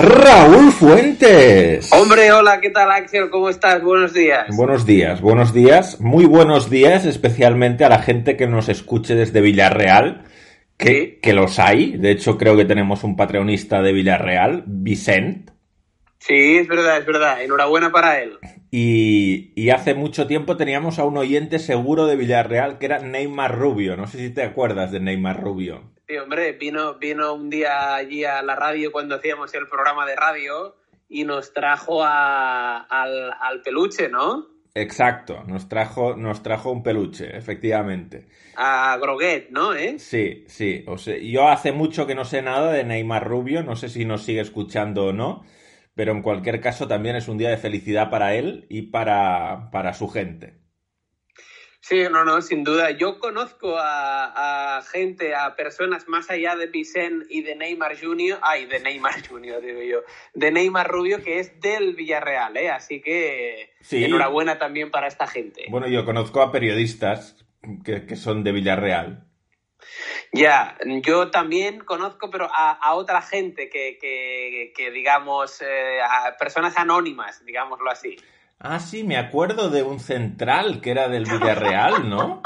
Raúl Fuentes. Hombre, hola, ¿qué tal, Axel? ¿Cómo estás? Buenos días. Buenos días, muy buenos días, especialmente a la gente que nos escuche desde Villarreal, Sí. que los hay. De hecho, creo que tenemos un patreonista de Villarreal, Vicent. Sí, es verdad. Enhorabuena para él. Y hace mucho tiempo teníamos a un oyente seguro de Villarreal que era Neymar Rubio. No sé si te acuerdas de Neymar Rubio. Sí, hombre, vino un día allí a la radio cuando hacíamos el programa de radio y nos trajo al peluche, ¿no? Exacto, nos trajo un peluche, efectivamente. A Groguet, ¿no? Sí. O sea, yo hace mucho que no sé nada de Neymar Rubio, no sé si nos sigue escuchando o no, pero en cualquier caso también es un día de felicidad para él y para su gente. Sí, no, sin duda. Yo conozco a gente, a personas más allá de Vicent y de Neymar Jr., digo yo, de Neymar Rubio, que es del Villarreal, ¿eh? Así que Sí. Enhorabuena también para esta gente. Bueno, yo conozco a periodistas que son de Villarreal. Ya, yo también conozco, pero a otra gente que digamos, a personas anónimas, digámoslo así. Ah, sí, me acuerdo de un central que era del Villarreal, ¿no?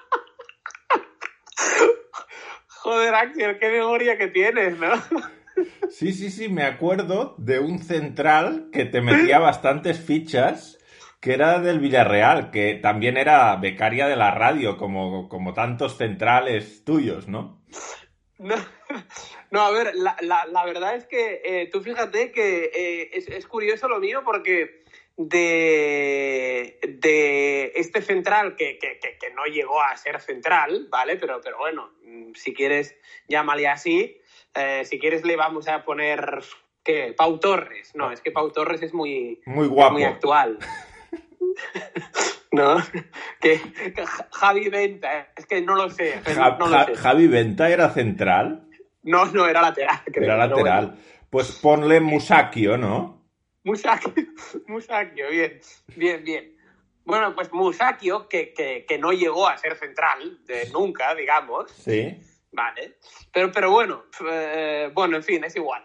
Joder, Axel, qué memoria que tienes, ¿no? Sí, me acuerdo de un central que te metía bastantes fichas, que era del Villarreal, que también era becaria de la radio, como tantos centrales tuyos, ¿no? No, a ver, la verdad es que tú fíjate que es curioso lo mío porque de este central que no llegó a ser central, ¿vale? Pero bueno, si quieres, llámale así. Si quieres le vamos a poner, ¿qué? Pau Torres. No, es que Pau Torres es muy guapo. Muy actual. ¿No? Que Javi Venta, es que no lo sé. No lo sé. ¿Javi Venta era central? No, era lateral, creo. Era lateral. Bueno. Pues ponle Musacchio, ¿no? Musacchio, bien. Bueno, pues Musacchio, que no llegó a ser central, nunca, digamos. Sí. Vale. Pero bueno, en fin, es igual.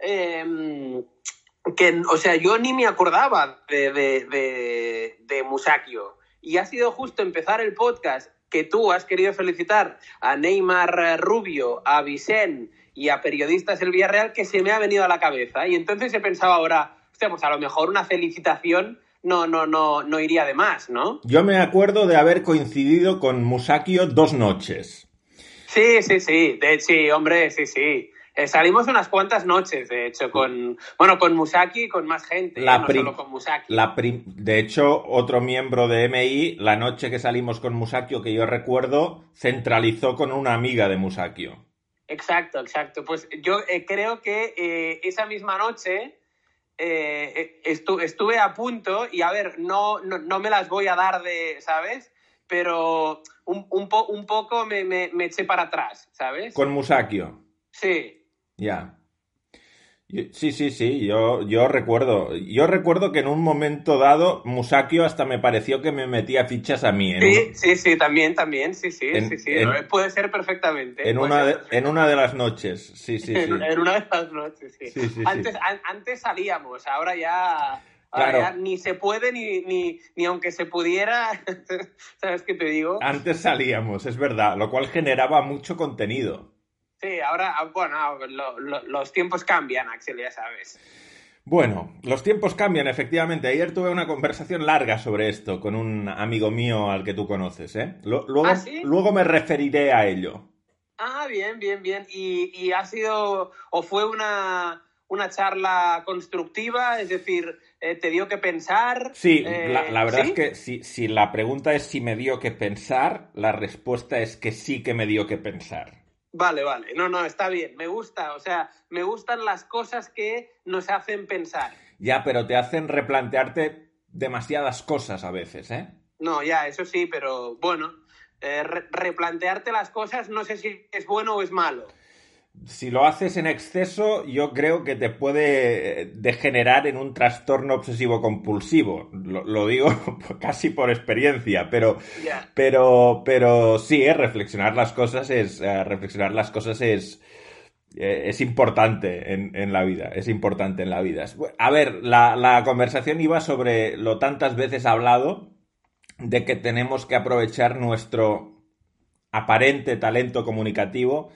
O sea, yo ni me acordaba de Musacchio. Y ha sido justo empezar el podcast que tú has querido felicitar a Neymar Rubio, a Vicent y a periodistas del Villarreal que se me ha venido a la cabeza. Y entonces he pensado ahora, hostia, pues a lo mejor una felicitación no iría de más, ¿no? Yo me acuerdo de haber coincidido con Musacchio 2 noches. Sí, hombre. Salimos unas cuantas noches, de hecho, con Musacchio y con más gente, no solo con Musacchio. De hecho, otro miembro de MI, la noche que salimos con Musacchio, que yo recuerdo, centralizó con una amiga de Musacchio. Exacto. Pues yo creo que esa misma noche estuve a punto, y a ver, no me las voy a dar ¿sabes? Pero un poco me eché para atrás, ¿sabes? ¿Con Musacchio? Sí. Ya. Sí, yo recuerdo que en un momento dado Musacchio hasta me pareció que me metía fichas a mí. Sí, también, sí. Puede ser perfectamente. En una de las noches, sí. En una de las noches, sí. Antes salíamos, ahora ya... Claro. Ya ni se puede, ni aunque se pudiera, ¿sabes qué te digo? Antes salíamos, es verdad, lo cual generaba mucho contenido. Sí, ahora, bueno, los tiempos cambian, Axel, ya sabes. Bueno, los tiempos cambian, efectivamente. Ayer tuve una conversación larga sobre esto con un amigo mío al que tú conoces, ¿eh? Luego me referiré a ello. Ah, bien. ¿Y ha sido, o fue una charla constructiva? Es decir, ¿te dio que pensar? Sí, la verdad es que si la pregunta es si me dio que pensar, la respuesta es que sí que me dio que pensar. Vale. No, está bien. Me gusta, o sea, me gustan las cosas que nos hacen pensar. Ya, pero te hacen replantearte demasiadas cosas a veces, ¿eh? No, ya, eso sí, pero bueno, replantearte las cosas no sé si es bueno o es malo. Si lo haces en exceso, yo creo que te puede degenerar en un trastorno obsesivo-compulsivo. Lo digo casi por experiencia, pero sí, reflexionar las cosas es Es importante en la vida, es importante en la vida. A ver, la conversación iba sobre lo tantas veces hablado de que tenemos que aprovechar nuestro aparente talento comunicativo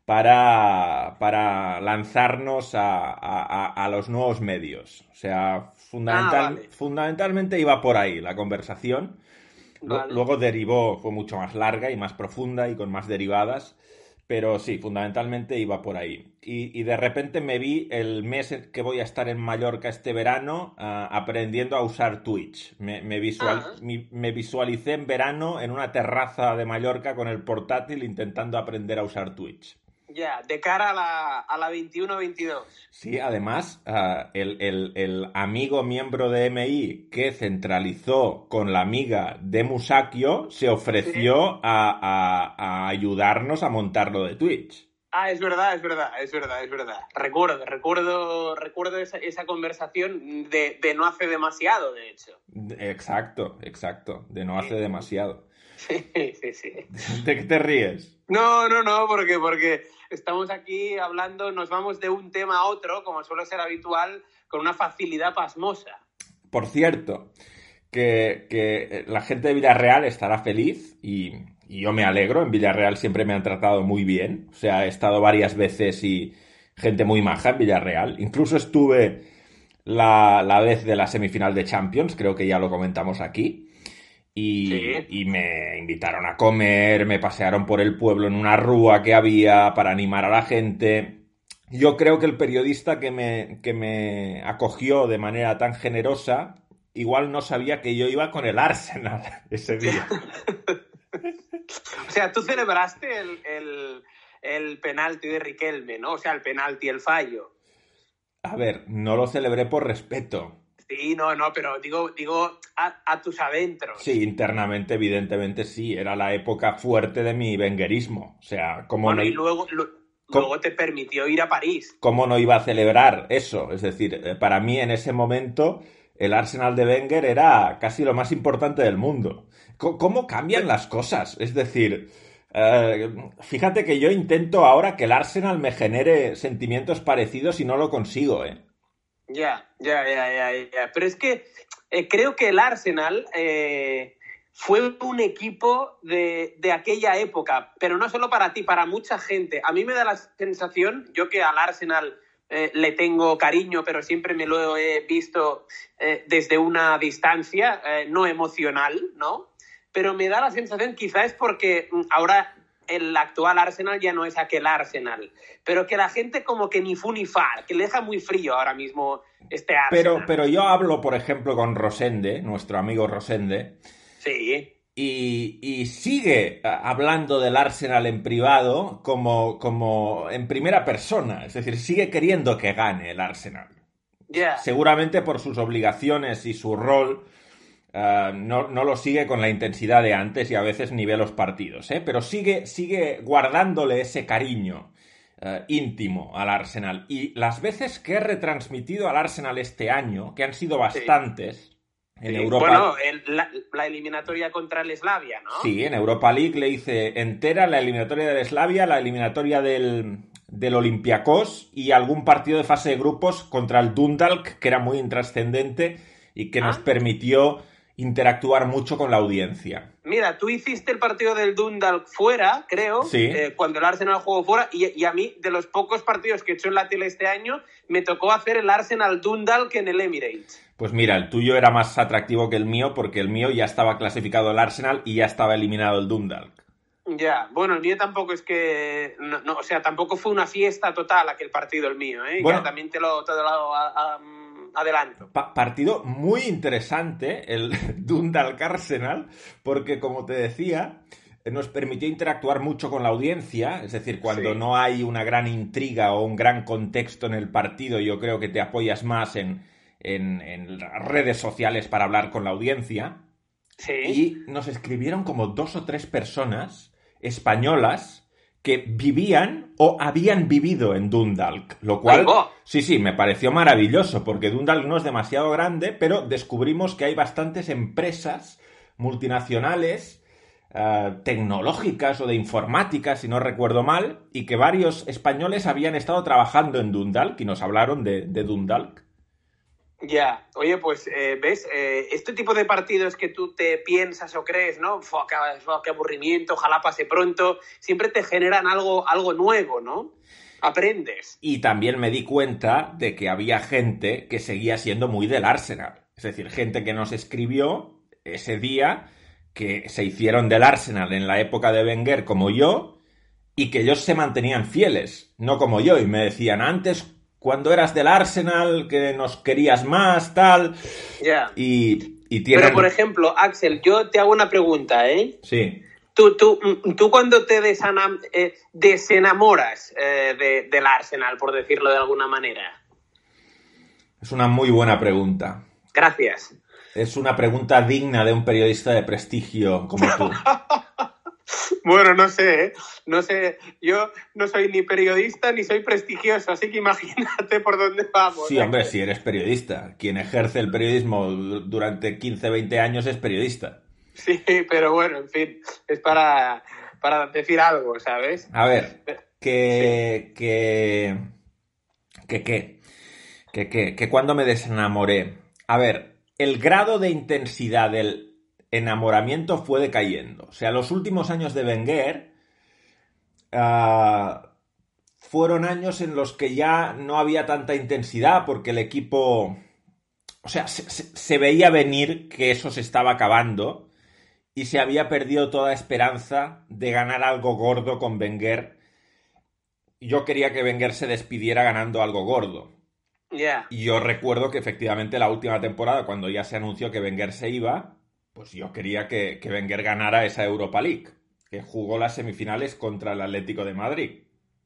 para lanzarnos a los nuevos medios. O sea, Vale. fundamentalmente iba por ahí la conversación. Vale. Luego derivó, fue mucho más larga y más profunda y con más derivadas. Pero sí, fundamentalmente iba por ahí. Y de repente me vi el mes que voy a estar en Mallorca este verano aprendiendo a usar Twitch. Ah, Me visualicé en verano en una terraza de Mallorca con el portátil intentando aprender a usar Twitch. ya, de cara a la 21-22. Sí, además, el amigo miembro de MI que centralizó con la amiga de Musakio se Sí. ofreció a ayudarnos a montar lo de Twitch. Ah, es verdad, es verdad, es verdad, es verdad. Recuerdo esa conversación de no hace demasiado, de hecho. Exacto, exacto. De no hace Sí, demasiado. sí, sí, sí. ¿De qué te ríes? No, porque estamos aquí hablando, nos vamos de un tema a otro, como suele ser habitual, con una facilidad pasmosa. Por cierto, que la gente de Villarreal estará feliz y yo me alegro. En Villarreal siempre me han tratado muy bien. O sea, he estado varias veces y gente muy maja en Villarreal. Incluso estuve la vez de la semifinal de Champions, creo que ya lo comentamos aquí. Sí. Y me invitaron a comer, me pasearon por el pueblo en una rúa que había para animar a la gente. Yo creo que el periodista que me acogió de manera tan generosa, igual no sabía que yo iba con el Arsenal ese día. O sea, tú celebraste el penalti de Riquelme, ¿no? O sea, el penalti, el fallo. A ver, no lo celebré por respeto. Sí, no, pero digo a tus Sí, adentros. internamente, evidentemente sí, era la época fuerte de mi venguerismo. O sea, Bueno, y luego te permitió ir a París. ¿cómo no iba a celebrar eso? Es decir, para mí en ese momento el Arsenal de Wenger era casi lo más importante del mundo. ¿Cómo cambian las cosas? Es decir, fíjate que yo intento ahora que el Arsenal me genere sentimientos parecidos y no lo consigo, ¿eh? Ya. Pero es que creo que el Arsenal fue un equipo de aquella época, pero no solo para ti, para mucha gente. A mí me da la sensación, yo que al Arsenal le tengo cariño, pero siempre me lo he visto desde una distancia no emocional, ¿no? Pero me da la sensación, quizás es porque ahora el actual Arsenal ya no es aquel Arsenal, pero que la gente como que ni fu ni fa, que le deja muy frío ahora mismo este Arsenal. Pero yo hablo, por ejemplo, con Rosende, nuestro amigo Rosende, Sí, y sigue hablando del Arsenal en privado como en primera persona. Es decir, sigue queriendo que gane el Arsenal. ya. Seguramente por sus obligaciones y su rol, no lo sigue con la intensidad de antes y a veces ni ve los partidos, ¿eh? Pero sigue guardándole ese cariño íntimo al Arsenal. Y las veces que he retransmitido al Arsenal este año, que han sido Sí, bastantes, en sí. Europa. Bueno, la eliminatoria contra el Slavia, ¿no? Sí, en Europa League le hice entera la eliminatoria del Slavia, la eliminatoria del Olympiacos y algún partido de fase de grupos contra el Dundalk, que era muy intrascendente y que nos Ah, permitió interactuar mucho con la audiencia. mira, tú hiciste el partido del Dundalk fuera, creo, Sí, cuando el Arsenal jugó fuera, y a mí, de los pocos partidos que he hecho en la tele este año, me tocó hacer el Arsenal Dundalk en el Emirates. pues mira, el tuyo era más atractivo que el mío porque el mío ya estaba clasificado el Arsenal y ya estaba eliminado el Dundalk. Ya, bueno, el mío tampoco es que, o sea, tampoco fue una fiesta total aquel partido el mío, ¿eh? Ya Bueno, también te lo adelanto. partido muy interesante el Dundalk Arsenal, porque como te decía, nos permitió interactuar mucho con la audiencia, es decir, cuando Sí, no hay una gran intriga o un gran contexto en el partido, yo creo que te apoyas más en las redes sociales para hablar con la audiencia. sí. Y nos escribieron como 2 o 3 personas españolas que vivían o habían vivido en Dundalk, lo Ahí cual, va. sí, me pareció maravilloso, porque Dundalk no es demasiado grande, pero descubrimos que hay bastantes empresas multinacionales tecnológicas o de informática, si no recuerdo mal, y que varios españoles habían estado trabajando en Dundalk y nos hablaron de Dundalk. Ya, oye, pues, ¿ves? Este tipo de partidos que tú te piensas o crees, ¿no? Fua, qué aburrimiento, ojalá pase pronto, siempre te generan algo nuevo, ¿no? Aprendes. Y también me di cuenta de que había gente que seguía siendo muy del Arsenal. Es decir, gente que nos escribió ese día, que se hicieron del Arsenal en la época de Wenger como yo, y que ellos se mantenían fieles, no como yo, y me decían, antes, cuando eras del Arsenal, que nos querías más, tal, Ya. y tienen... Pero, por ejemplo, Axel, yo te hago una pregunta, ¿eh? Sí. Tú cuando te desenamoras del Arsenal, por decirlo de alguna manera. Es una muy buena pregunta. Gracias. Es una pregunta digna de un periodista de prestigio como tú. Bueno, no sé, ¿eh? No sé, yo no soy ni periodista ni soy prestigioso, así que imagínate por dónde vamos. Sí, hombre, si eres periodista. Quien ejerce el periodismo durante 15, 20 años es periodista. Sí, pero bueno, en fin, es para decir algo, ¿sabes? A ver, que cuando me desenamoré. A ver, el grado de intensidad del enamoramiento fue decayendo. O sea, los últimos años de Wenger fueron años en los que ya no había tanta intensidad porque el equipo... O sea, se veía venir que eso se estaba acabando y se había perdido toda esperanza de ganar algo gordo con Wenger. Yo quería que Wenger se despidiera ganando algo gordo. Yeah. Y yo recuerdo que efectivamente la última temporada, cuando ya se anunció que Wenger se iba, pues yo quería que Wenger ganara esa Europa League, que jugó las semifinales contra el Atlético de Madrid.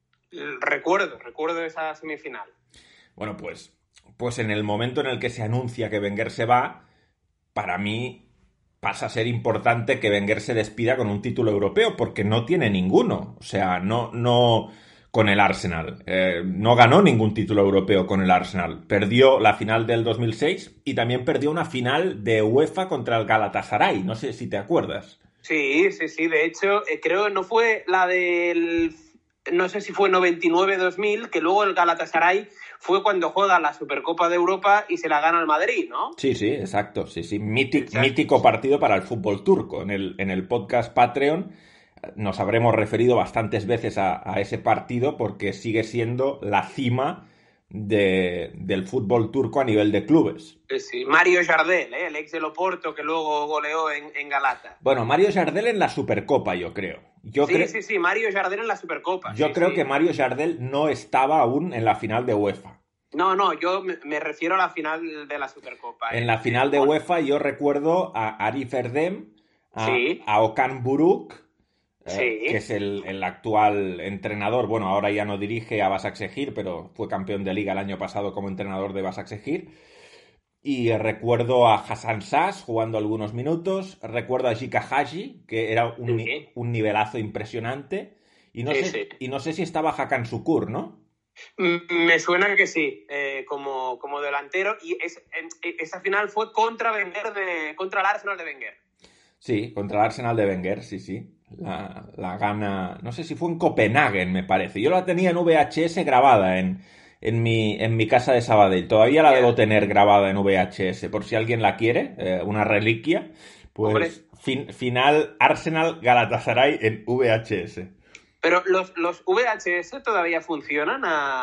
Recuerdo esa semifinal. Bueno, pues en el momento en el que se anuncia que Wenger se va, para mí pasa a ser importante que Wenger se despida con un título europeo, porque no tiene ninguno. O sea, no con el Arsenal. No ganó ningún título europeo con el Arsenal. Perdió la final del 2006 y también perdió una final de UEFA contra el Galatasaray. No sé si te acuerdas. Sí. De hecho, creo que no fue la del... No sé si fue 99-2000, que luego el Galatasaray fue cuando juega la Supercopa de Europa y se la gana el Madrid, ¿no? Sí, exacto. Sí. Mítico partido para el fútbol turco. En el podcast Patreon nos habremos referido bastantes veces a ese partido porque sigue siendo la cima del fútbol turco a nivel de clubes. Sí, Mario Jardel, el ex del Oporto que luego goleó en Galata. Bueno, Mario Jardel en la Supercopa, yo creo. Sí, Mario Jardel en la Supercopa. Yo creo que Mario Jardel no estaba aún en la final de UEFA. No, yo me refiero a la final de la Supercopa. En la final de UEFA yo recuerdo a Arif Erdem, a Okan Buruk, que es el actual entrenador. Bueno, ahora ya no dirige a Başakşehir, pero fue campeón de liga el año pasado como entrenador de Başakşehir. Y recuerdo a Hassan Sass jugando algunos minutos. Recuerdo a Jika Haji, que era un nivelazo impresionante. Y no sé si estaba Hakan Şükür, ¿no? Me suena que sí, como delantero. Y esa final fue contra el Arsenal de Wenger. Sí, contra el Arsenal de Wenger, sí. La gana... No sé si fue en Copenhague, me parece. Yo la tenía en VHS grabada en mi casa de Sabadell. Todavía la debo tener grabada en VHS, por si alguien la quiere, una reliquia. Pues final Arsenal Galatasaray en VHS. Pero los VHS todavía funcionan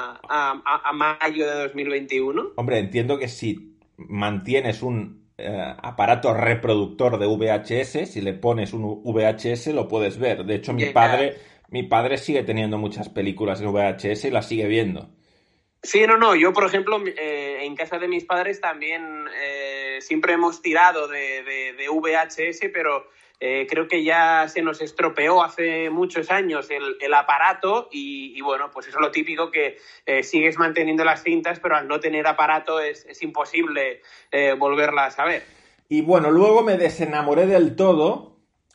a mayo de 2021. Hombre, entiendo que si mantienes un aparato reproductor de VHS, si le pones un VHS lo puedes ver. De hecho, mi padre sigue teniendo muchas películas en VHS y las sigue viendo. Sí, no. Yo, por ejemplo, en casa de mis padres también siempre hemos tirado de VHS, pero creo que ya se nos estropeó hace muchos años el aparato y bueno, pues eso es lo típico que sigues manteniendo las cintas, pero al no tener aparato es imposible volverlas a ver. Y bueno, luego me desenamoré del todo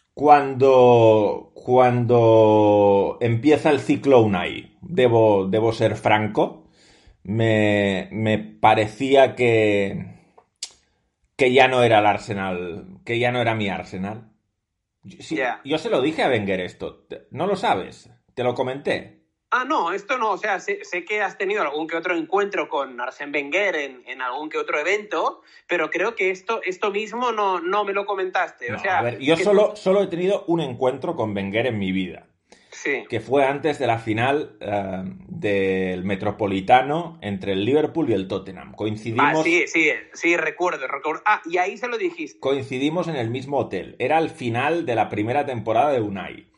cuando empieza el ciclo Unai. Debo ser franco. Me parecía que ya no era el Arsenal, que ya no era mi Arsenal. Sí, Ya. yo se lo dije a Wenger esto. ¿No lo sabes? Te lo comenté. Ah, no, esto no. O sea, sé que has tenido algún que otro encuentro con Arsène Wenger en algún que otro evento, pero creo que esto mismo no me lo comentaste. No, O a sea, ver, yo que solo he tenido un encuentro con Wenger en mi vida, Sí. que fue antes de la final del Metropolitano entre el Liverpool y el Tottenham. Sí, recuerdo. Ah, y ahí se lo dijiste. Coincidimos en el mismo hotel. Era el final de la primera temporada de Unai.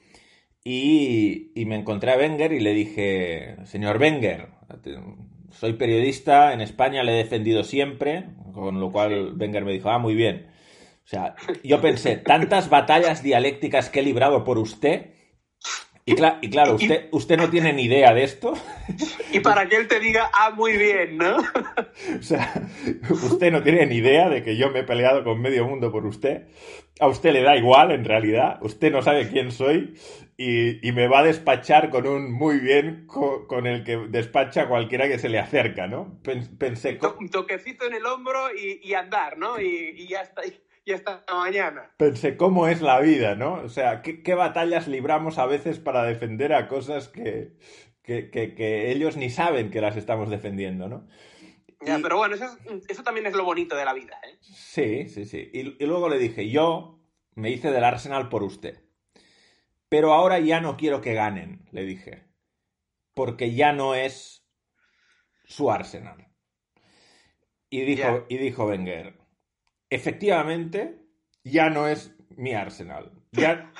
Y me encontré a Wenger y le dije, señor Wenger, soy periodista, en España le he defendido siempre, con lo cual Wenger me dijo, muy bien. O sea, yo pensé, tantas batallas dialécticas que he librado por usted, y claro, usted no tiene ni idea de esto. Y para que él te diga, muy bien, ¿no? O sea, usted no tiene ni idea de que yo me he peleado con medio mundo por usted. A usted le da igual, en realidad. Usted no sabe quién soy y me va a despachar con un muy bien con el que despacha a cualquiera que se le acerca, ¿no? Pensé... Un toquecito en el hombro y andar, ¿no? Y ya está. Y hasta mañana. Pensé, ¿cómo es la vida, no? O sea, ¿qué batallas libramos a veces para defender a cosas que ellos ni saben que las estamos defendiendo, ¿no? Ya, pero bueno, eso también es lo bonito de la vida, ¿eh? Sí. Y luego le dije, yo me hice del Arsenal por usted. Pero ahora ya no quiero que ganen, le dije. Porque ya no es su Arsenal. Y dijo Wenger, efectivamente, ya no es mi Arsenal. Ya...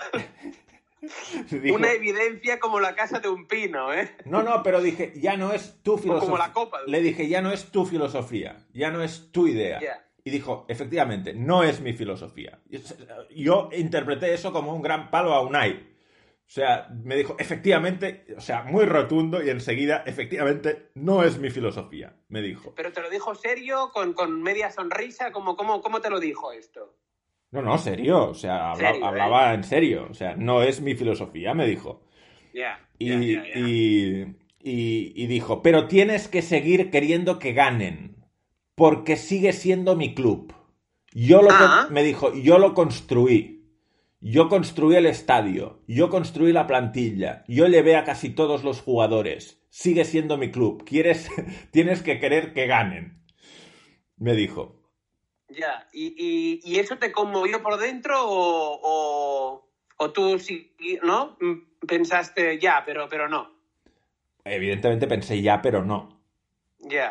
Dijo, una evidencia como la casa de un pino, ¿eh? No, pero dije, ya no es tu filosofía. Como la copa. Le dije, ya no es tu filosofía, ya no es tu idea. Y dijo, efectivamente, no es mi filosofía. Yo interpreté eso como un gran palo a Unai. O sea, me dijo, efectivamente, o sea, muy rotundo y enseguida, efectivamente, no es mi filosofía, me dijo. ¿Pero te lo dijo serio, con media sonrisa? ¿Cómo te lo dijo esto? No, serio, o sea, hablaba en serio, o sea, no es mi filosofía, me dijo. Y dijo, pero tienes que seguir queriendo que ganen, porque sigue siendo mi club. Me dijo, yo lo construí. Yo construí el estadio, yo construí la plantilla, yo llevé a casi todos los jugadores. Sigue siendo mi club. Tienes que querer que ganen. Me dijo. Ya, ¿y eso te conmovió por dentro o tú sí, ¿no? Pensaste ya, pero no? Evidentemente pensé ya, pero no. Ya.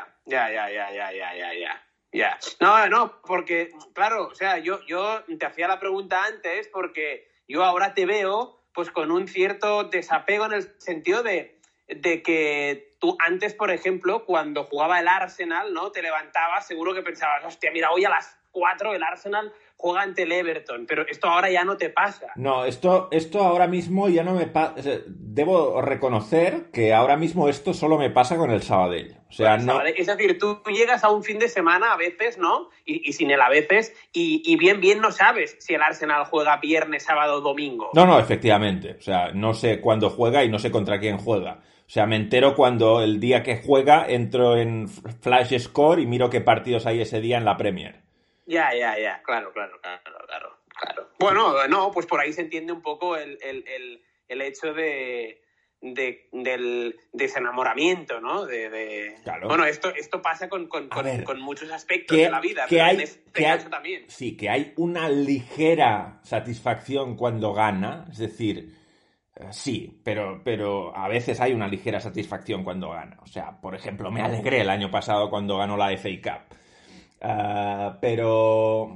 No, porque, claro, o sea, yo te hacía la pregunta antes porque yo ahora te veo pues con un cierto desapego en el sentido de que tú antes, por ejemplo, cuando jugaba el Arsenal, ¿no? Te levantabas, seguro que pensabas, hostia, mira, hoy a las 4 el Arsenal juega ante el Everton, pero esto ahora ya no te pasa. No, esto ahora mismo ya no me pasa. Debo reconocer que ahora mismo esto solo me pasa con el Sabadell. O sea, no. Es decir, tú llegas a un fin de semana a veces, ¿no? Y sin el a veces, y bien no sabes si el Arsenal juega viernes, sábado o domingo. No, efectivamente. O sea, no sé cuándo juega y no sé contra quién juega. O sea, me entero cuando el día que juega entro en Flash Score y miro qué partidos hay ese día en la Premier. Ya, claro. Bueno, no, pues por ahí se entiende un poco el hecho del desenamoramiento, ¿no? Claro. Bueno, esto pasa con muchos aspectos de la vida, pero en este caso también. Sí, que hay una ligera satisfacción cuando gana, es decir, sí, pero a veces hay una ligera satisfacción cuando gana. O sea, por ejemplo, me alegré el año pasado cuando ganó la FA Cup. Pero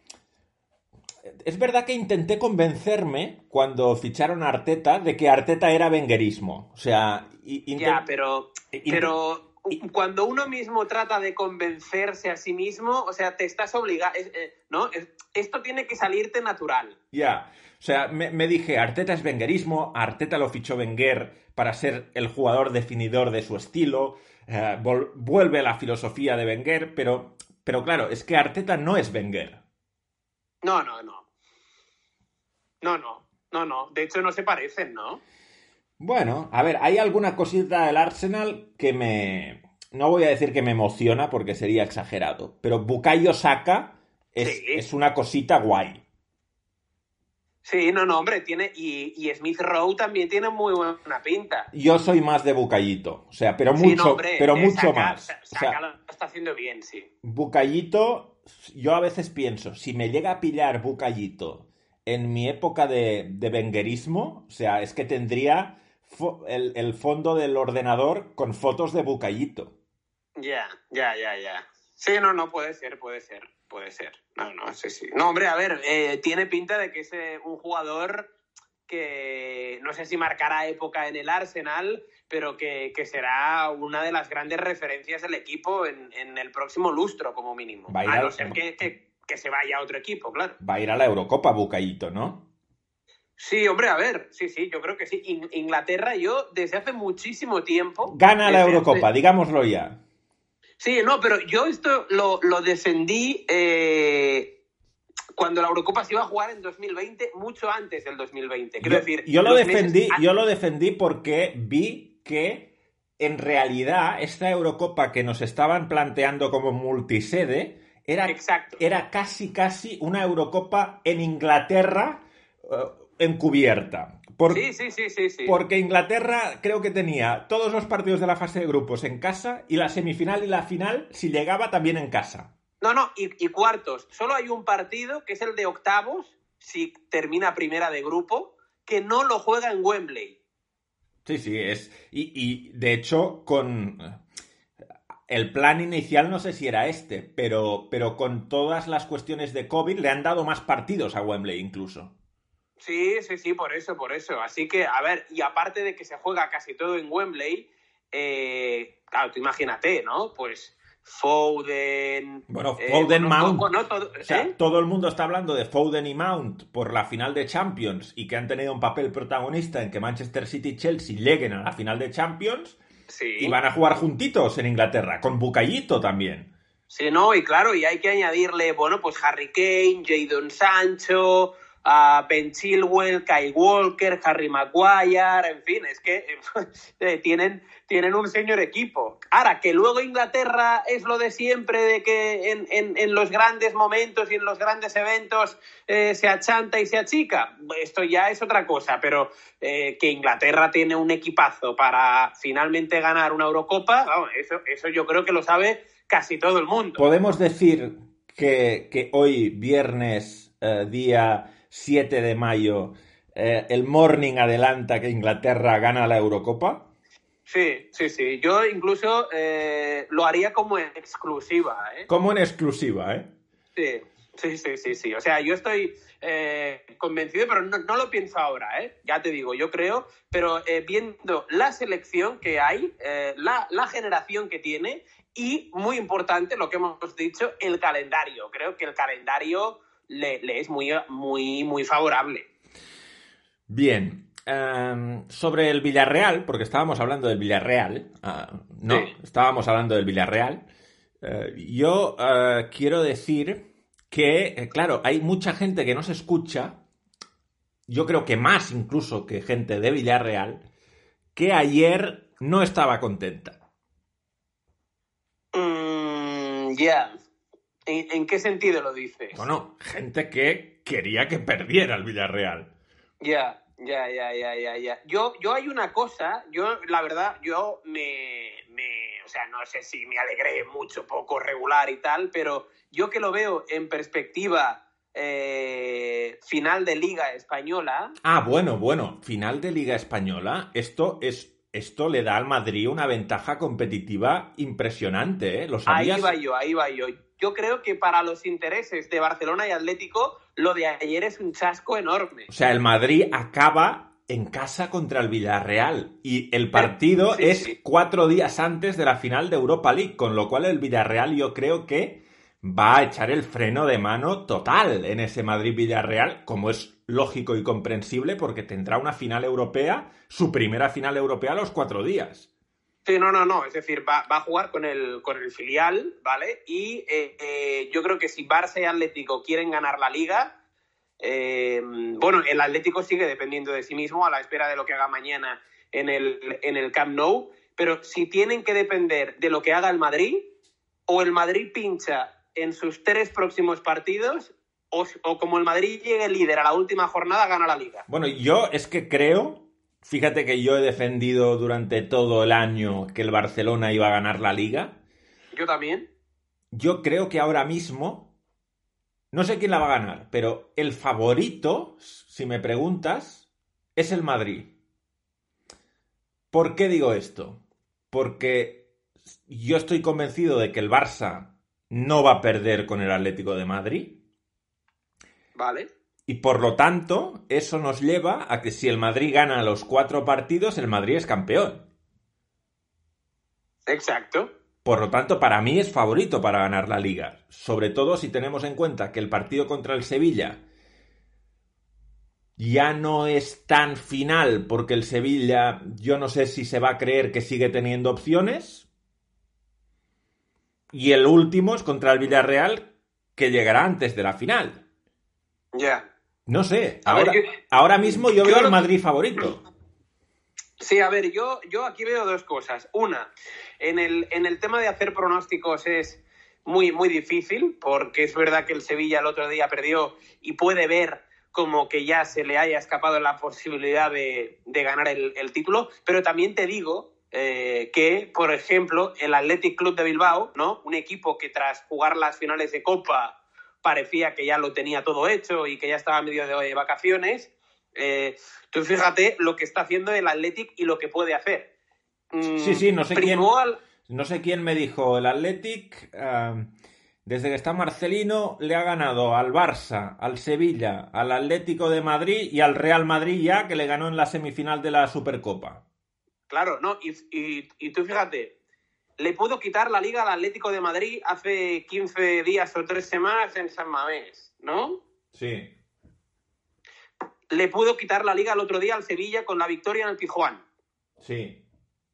es verdad que intenté convencerme cuando ficharon a Arteta de que Arteta era wengerismo. O sea, pero cuando uno mismo trata de convencerse a sí mismo, o sea, te estás obligado, ¿no? Esto tiene que salirte natural. Ya. O sea, me dije, Arteta es wengerismo, Arteta lo fichó Wenger para ser el jugador definidor de su estilo, vuelve a la filosofía de Wenger, pero claro, es que Arteta no es Wenger. No. De hecho, no se parecen, ¿no? Bueno, a ver, hay alguna cosita del Arsenal que no voy a decir que me emociona porque sería exagerado, pero Bukayo Saka es una cosita guay. Sí, no, hombre, tiene. Y Smith Rowe también tiene muy buena pinta. Yo soy más de Bucayito, o sea, Sí, no, hombre, pero mucho Saka, más. O Saka sea, lo está haciendo bien, sí. Bucayito, yo a veces pienso, si me llega a pillar Bucayito en mi época de venguerismo, o sea, es que tendría el fondo del ordenador con fotos de Bucayito. Ya. Sí, no, puede ser. No, sí. No, hombre, a ver, tiene pinta de que es un jugador que no sé si marcará época en el Arsenal, pero que será una de las grandes referencias del equipo en el próximo lustro, como mínimo. Va a ir A no ser que se vaya a otro equipo, claro. Va a ir a la Eurocopa Bucayito, ¿no? Sí, hombre, a ver, sí, yo creo que sí. Inglaterra, yo desde hace muchísimo tiempo... Gana la Eurocopa, digámoslo ya. Sí, no, pero yo esto lo defendí cuando la Eurocopa se iba a jugar en 2020, mucho antes del 2020. Quiero decir, yo lo defendí porque vi que en realidad esta Eurocopa que nos estaban planteando como multisede era casi una Eurocopa en Inglaterra encubierta. Sí. Porque Inglaterra creo que tenía todos los partidos de la fase de grupos en casa y la semifinal y la final, si llegaba, también en casa. No, y cuartos. Solo hay un partido, que es el de octavos, si termina primera de grupo, que no lo juega en Wembley. Sí, es... Y de hecho, con... El plan inicial no sé si era este, pero con todas las cuestiones de COVID le han dado más partidos a Wembley incluso. Sí, por eso. Así que, a ver, y aparte de que se juega casi todo en Wembley, claro, tú imagínate, ¿no? Pues Foden... Bueno, Foden, Mount. Todo, o sea, todo el mundo está hablando de Foden y Mount por la final de Champions y que han tenido un papel protagonista en que Manchester City y Chelsea lleguen a la final de Champions. Sí. Y van a jugar juntitos en Inglaterra, con Bucayito también. Sí, no, y claro, y hay que añadirle, bueno, pues Harry Kane, Jadon Sancho... Ben Chilwell, Kyle Walker, Harry Maguire, en fin, es que tienen un señor equipo. Ahora, que luego Inglaterra es lo de siempre, de que en los grandes momentos y en los grandes eventos se achanta y se achica, esto ya es otra cosa, pero que Inglaterra tiene un equipazo para finalmente ganar una Eurocopa, vamos, eso yo creo que lo sabe casi todo el mundo. Podemos decir que hoy, viernes, día 7 de mayo, el Morning adelanta que Inglaterra gana la Eurocopa. Sí. Yo incluso lo haría como en exclusiva, ¿eh? Como en exclusiva, ¿eh? Sí. O sea, yo estoy convencido, pero no lo pienso ahora, ¿eh? Ya te digo, yo creo, pero viendo la selección que hay, la generación que tiene y, muy importante, lo que hemos dicho, el calendario. Creo que el calendario le es muy favorable. Bien. Sobre el Villarreal, porque estábamos hablando del Villarreal, ¿no? Sí. Estábamos hablando del Villarreal. Yo quiero decir que, claro, hay mucha gente que nos escucha, yo creo que más incluso que gente de Villarreal, que ayer no estaba contenta. Ya. ¿En qué sentido lo dices? Bueno, gente que quería que perdiera el Villarreal. Ya. Yo hay una cosa, la verdad, o sea, no sé si me alegré mucho, poco, regular y tal, pero yo que lo veo en perspectiva final de Liga Española... Bueno, final de Liga Española, esto le da al Madrid una ventaja competitiva impresionante, ¿eh? ¿Lo sabías? Ahí va yo. Yo creo que para los intereses de Barcelona y Atlético, lo de ayer es un chasco enorme. O sea, el Madrid acaba en casa contra el Villarreal y el partido es 4 días antes de la final de Europa League, con lo cual el Villarreal yo creo que va a echar el freno de mano total en ese Madrid-Villarreal, como es lógico y comprensible, porque tendrá una final europea, su primera final europea a los 4 días. Sí, no. Es decir, va a jugar con el filial, ¿vale? Y yo creo que si Barça y Atlético quieren ganar la Liga, bueno, el Atlético sigue dependiendo de sí mismo a la espera de lo que haga mañana en el Camp Nou, pero si tienen que depender de lo que haga el Madrid, o el Madrid pincha en sus 3 próximos partidos, o como el Madrid llegue líder a la última jornada, gana la Liga. Bueno, yo es que creo, fíjate que yo he defendido durante todo el año que el Barcelona iba a ganar la Liga. Yo también. Yo creo que ahora mismo, no sé quién la va a ganar, pero el favorito, si me preguntas, es el Madrid. ¿Por qué digo esto? Porque yo estoy convencido de que el Barça no va a perder con el Atlético de Madrid. Vale. Y por lo tanto, eso nos lleva a que si el Madrid gana los 4 partidos, el Madrid es campeón. Exacto. Por lo tanto, para mí es favorito para ganar la Liga. Sobre todo si tenemos en cuenta que el partido contra el Sevilla ya no es tan final, porque el Sevilla, yo no sé si se va a creer que sigue teniendo opciones. Y el último es contra el Villarreal, que llegará antes de la final. Ya. No sé, A ver, ahora mismo yo veo al Madrid favorito. Sí, a ver, yo aquí veo dos cosas. Una, en el tema de hacer pronósticos es muy, muy difícil, porque es verdad que el Sevilla el otro día perdió y puede ver como que ya se le haya escapado la posibilidad de ganar el título, pero también te digo que, por ejemplo, el Athletic Club de Bilbao, ¿no? Un equipo que tras jugar las finales de Copa parecía que ya lo tenía todo hecho y que ya estaba medio de vacaciones. Tú fíjate lo que está haciendo el Athletic y lo que puede hacer. Sí, no sé quién me dijo. El Athletic, desde que está Marcelino, le ha ganado al Barça, al Sevilla, al Atlético de Madrid y al Real Madrid ya, que le ganó en la semifinal de la Supercopa. Claro, ¿no? Y tú fíjate, le pudo quitar la Liga al Atlético de Madrid hace 15 días o 3 semanas en San Mamés, ¿no? Sí. Le pudo quitar la Liga el otro día al Sevilla con la victoria en el Pizjuán. Sí.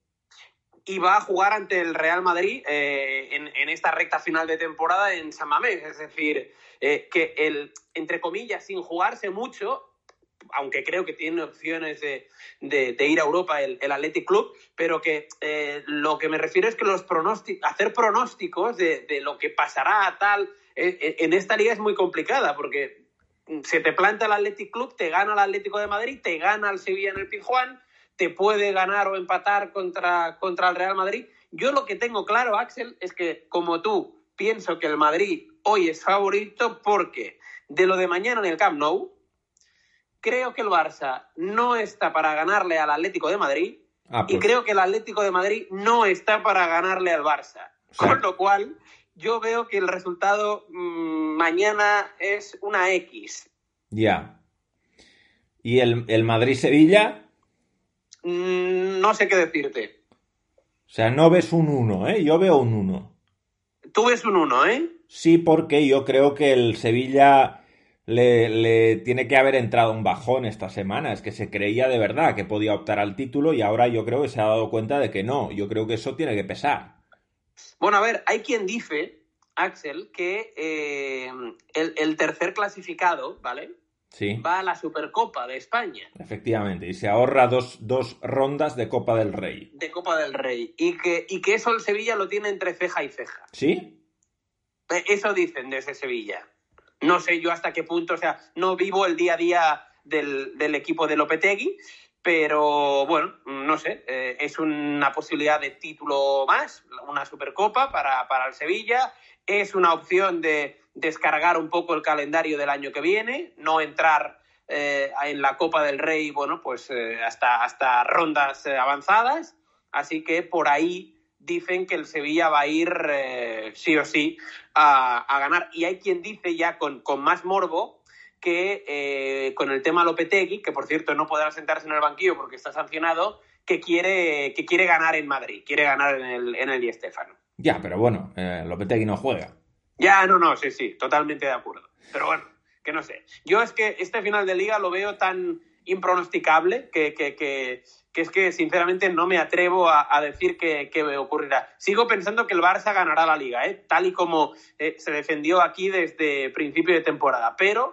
Y va a jugar ante el Real Madrid en esta recta final de temporada en San Mamés. Es decir, que entre comillas, sin jugarse mucho, aunque creo que tiene opciones de ir a Europa el Athletic Club, pero que lo que me refiero es que hacer pronósticos de lo que pasará tal en esta liga es muy complicada, porque se te planta el Athletic Club, te gana el Atlético de Madrid, te gana el Sevilla en el Pizjuán, te puede ganar o empatar contra el Real Madrid. Yo lo que tengo claro, Axel, es que, como tú, pienso que el Madrid hoy es favorito porque de lo de mañana en el Camp Nou, creo que el Barça no está para ganarle al Atlético de Madrid y creo que el Atlético de Madrid no está para ganarle al Barça. Con lo cual, yo veo que el resultado mañana es una X. Ya. ¿Y el Madrid-Sevilla? No sé qué decirte. O sea, no ves un 1, ¿eh? Yo veo un 1. Tú ves un 1, ¿eh? Sí, porque yo creo que el Sevilla le tiene que haber entrado un bajón esta semana. Es que se creía de verdad que podía optar al título y ahora yo creo que se ha dado cuenta de que no. Yo creo que eso tiene que pesar. Bueno, a ver, hay quien dice, Axel, que el tercer clasificado, ¿vale? Sí. Va a la Supercopa de España. Efectivamente, y se ahorra dos rondas de Copa del Rey. De Copa del Rey. Y que eso el Sevilla lo tiene entre ceja y ceja. ¿Sí? Eso dicen desde Sevilla. No sé yo hasta qué punto, o sea, no vivo el día a día del equipo de Lopetegui, pero bueno, no sé, es una posibilidad de título más, una Supercopa para el Sevilla, es una opción de descargar un poco el calendario del año que viene, no entrar en la Copa del Rey, bueno, pues hasta rondas avanzadas, así que por ahí dicen que el Sevilla va a ir sí o sí a ganar. Y hay quien dice ya con más morbo que con el tema Lopetegui, que por cierto no podrá sentarse en el banquillo porque está sancionado, que quiere ganar en Madrid, quiere ganar en el Di Stéfano. Ya, pero bueno, Lopetegui no juega. Ya, no, sí, totalmente de acuerdo. Pero bueno, que no sé. Yo es que este final de Liga lo veo tan impronosticable que es que sinceramente no me atrevo a decir que ocurrirá. Sigo pensando que el Barça ganará la Liga, tal y como se defendió aquí desde principio de temporada, pero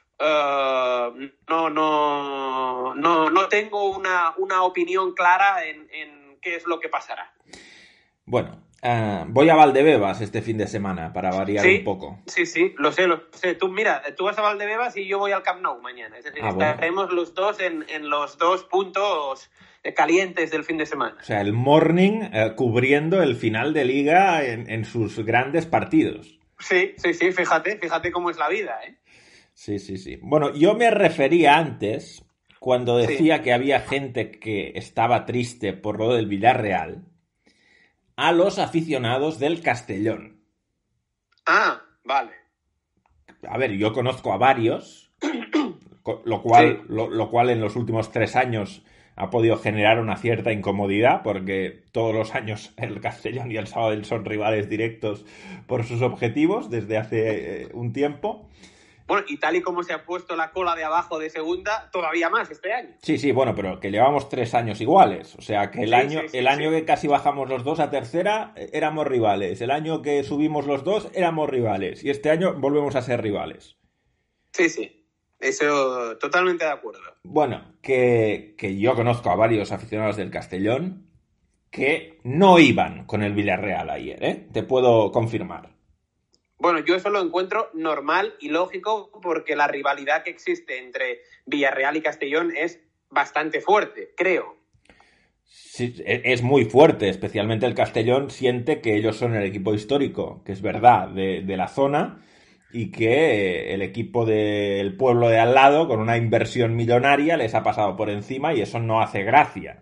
no tengo una opinión clara en qué es lo que pasará. Bueno, Voy a Valdebebas este fin de semana para variar Sí, un poco. sí, lo sé. Tú, mira, tú vas a Valdebebas y yo voy al Camp Nou mañana. Es decir, estaremos Bueno. los dos en los dos puntos calientes del fin de semana. O sea, el morning cubriendo el final de liga en sus grandes partidos. Sí, fíjate cómo es la vida, ¿eh? Sí. Bueno, yo me refería antes, cuando decía que había gente que estaba triste por lo del Villarreal, a los aficionados del Castellón. Ah, vale. A ver, yo conozco a varios, lo cual en los últimos 3 años ha podido generar una cierta incomodidad, porque todos los años el Castellón y el Sabadell son rivales directos por sus objetivos desde hace un tiempo. Bueno, y tal y como se ha puesto la cola de abajo de segunda, todavía más este año. Sí, bueno, pero que llevamos 3 años iguales. O sea, que el año que casi bajamos los dos a tercera, éramos rivales. El año que subimos los dos, éramos rivales. Y este año volvemos a ser rivales. Sí. Eso, totalmente de acuerdo. Bueno, que yo conozco a varios aficionados del Castellón que no iban con el Villarreal ayer, ¿eh? Te puedo confirmar. Bueno, yo eso lo encuentro normal y lógico porque la rivalidad que existe entre Villarreal y Castellón es bastante fuerte, creo. Sí, es muy fuerte, especialmente el Castellón siente que ellos son el equipo histórico, que es verdad, de la zona, y que el equipo del pueblo de al lado, con una inversión millonaria, les ha pasado por encima y eso no hace gracia.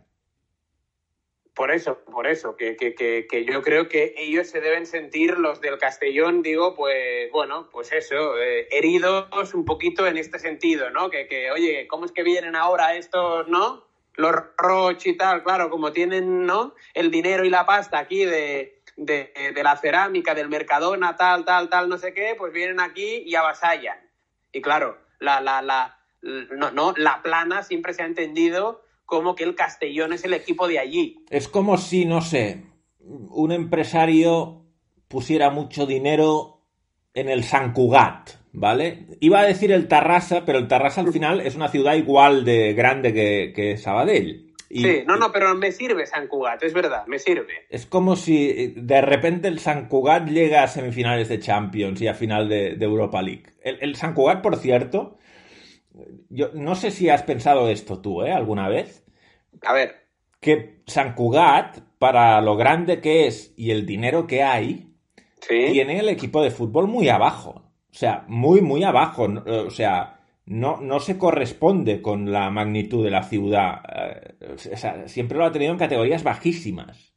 Por eso, que yo creo que ellos se deben sentir, los del Castellón, digo, pues bueno, pues eso, heridos un poquito en este sentido, ¿no? Que oye, ¿cómo es que vienen ahora estos, ¿no? Los Roch y tal, claro, como tienen, ¿no? El dinero y la pasta aquí de la cerámica, del Mercadona, tal, no sé qué, pues vienen aquí y avasallan. Y claro, la plana siempre se ha entendido como que el Castellón es el equipo de allí. Es como si, no sé, un empresario pusiera mucho dinero en el Sant Cugat, ¿vale? Iba a decir el Tarrasa, pero el Tarrasa al final es una ciudad igual de grande que Sabadell. Sí, pero me sirve Sant Cugat, es verdad, me sirve. Es como si de repente el Sant Cugat llega a semifinales de Champions y a final de Europa League. El Sant Cugat, por cierto, yo no sé si has pensado esto tú, alguna vez. A ver. Que Sant Cugat, para lo grande que es y el dinero que hay, tiene el equipo de fútbol muy abajo. O sea, muy abajo. O sea, no se corresponde con la magnitud de la ciudad. O sea, siempre lo ha tenido en categorías bajísimas.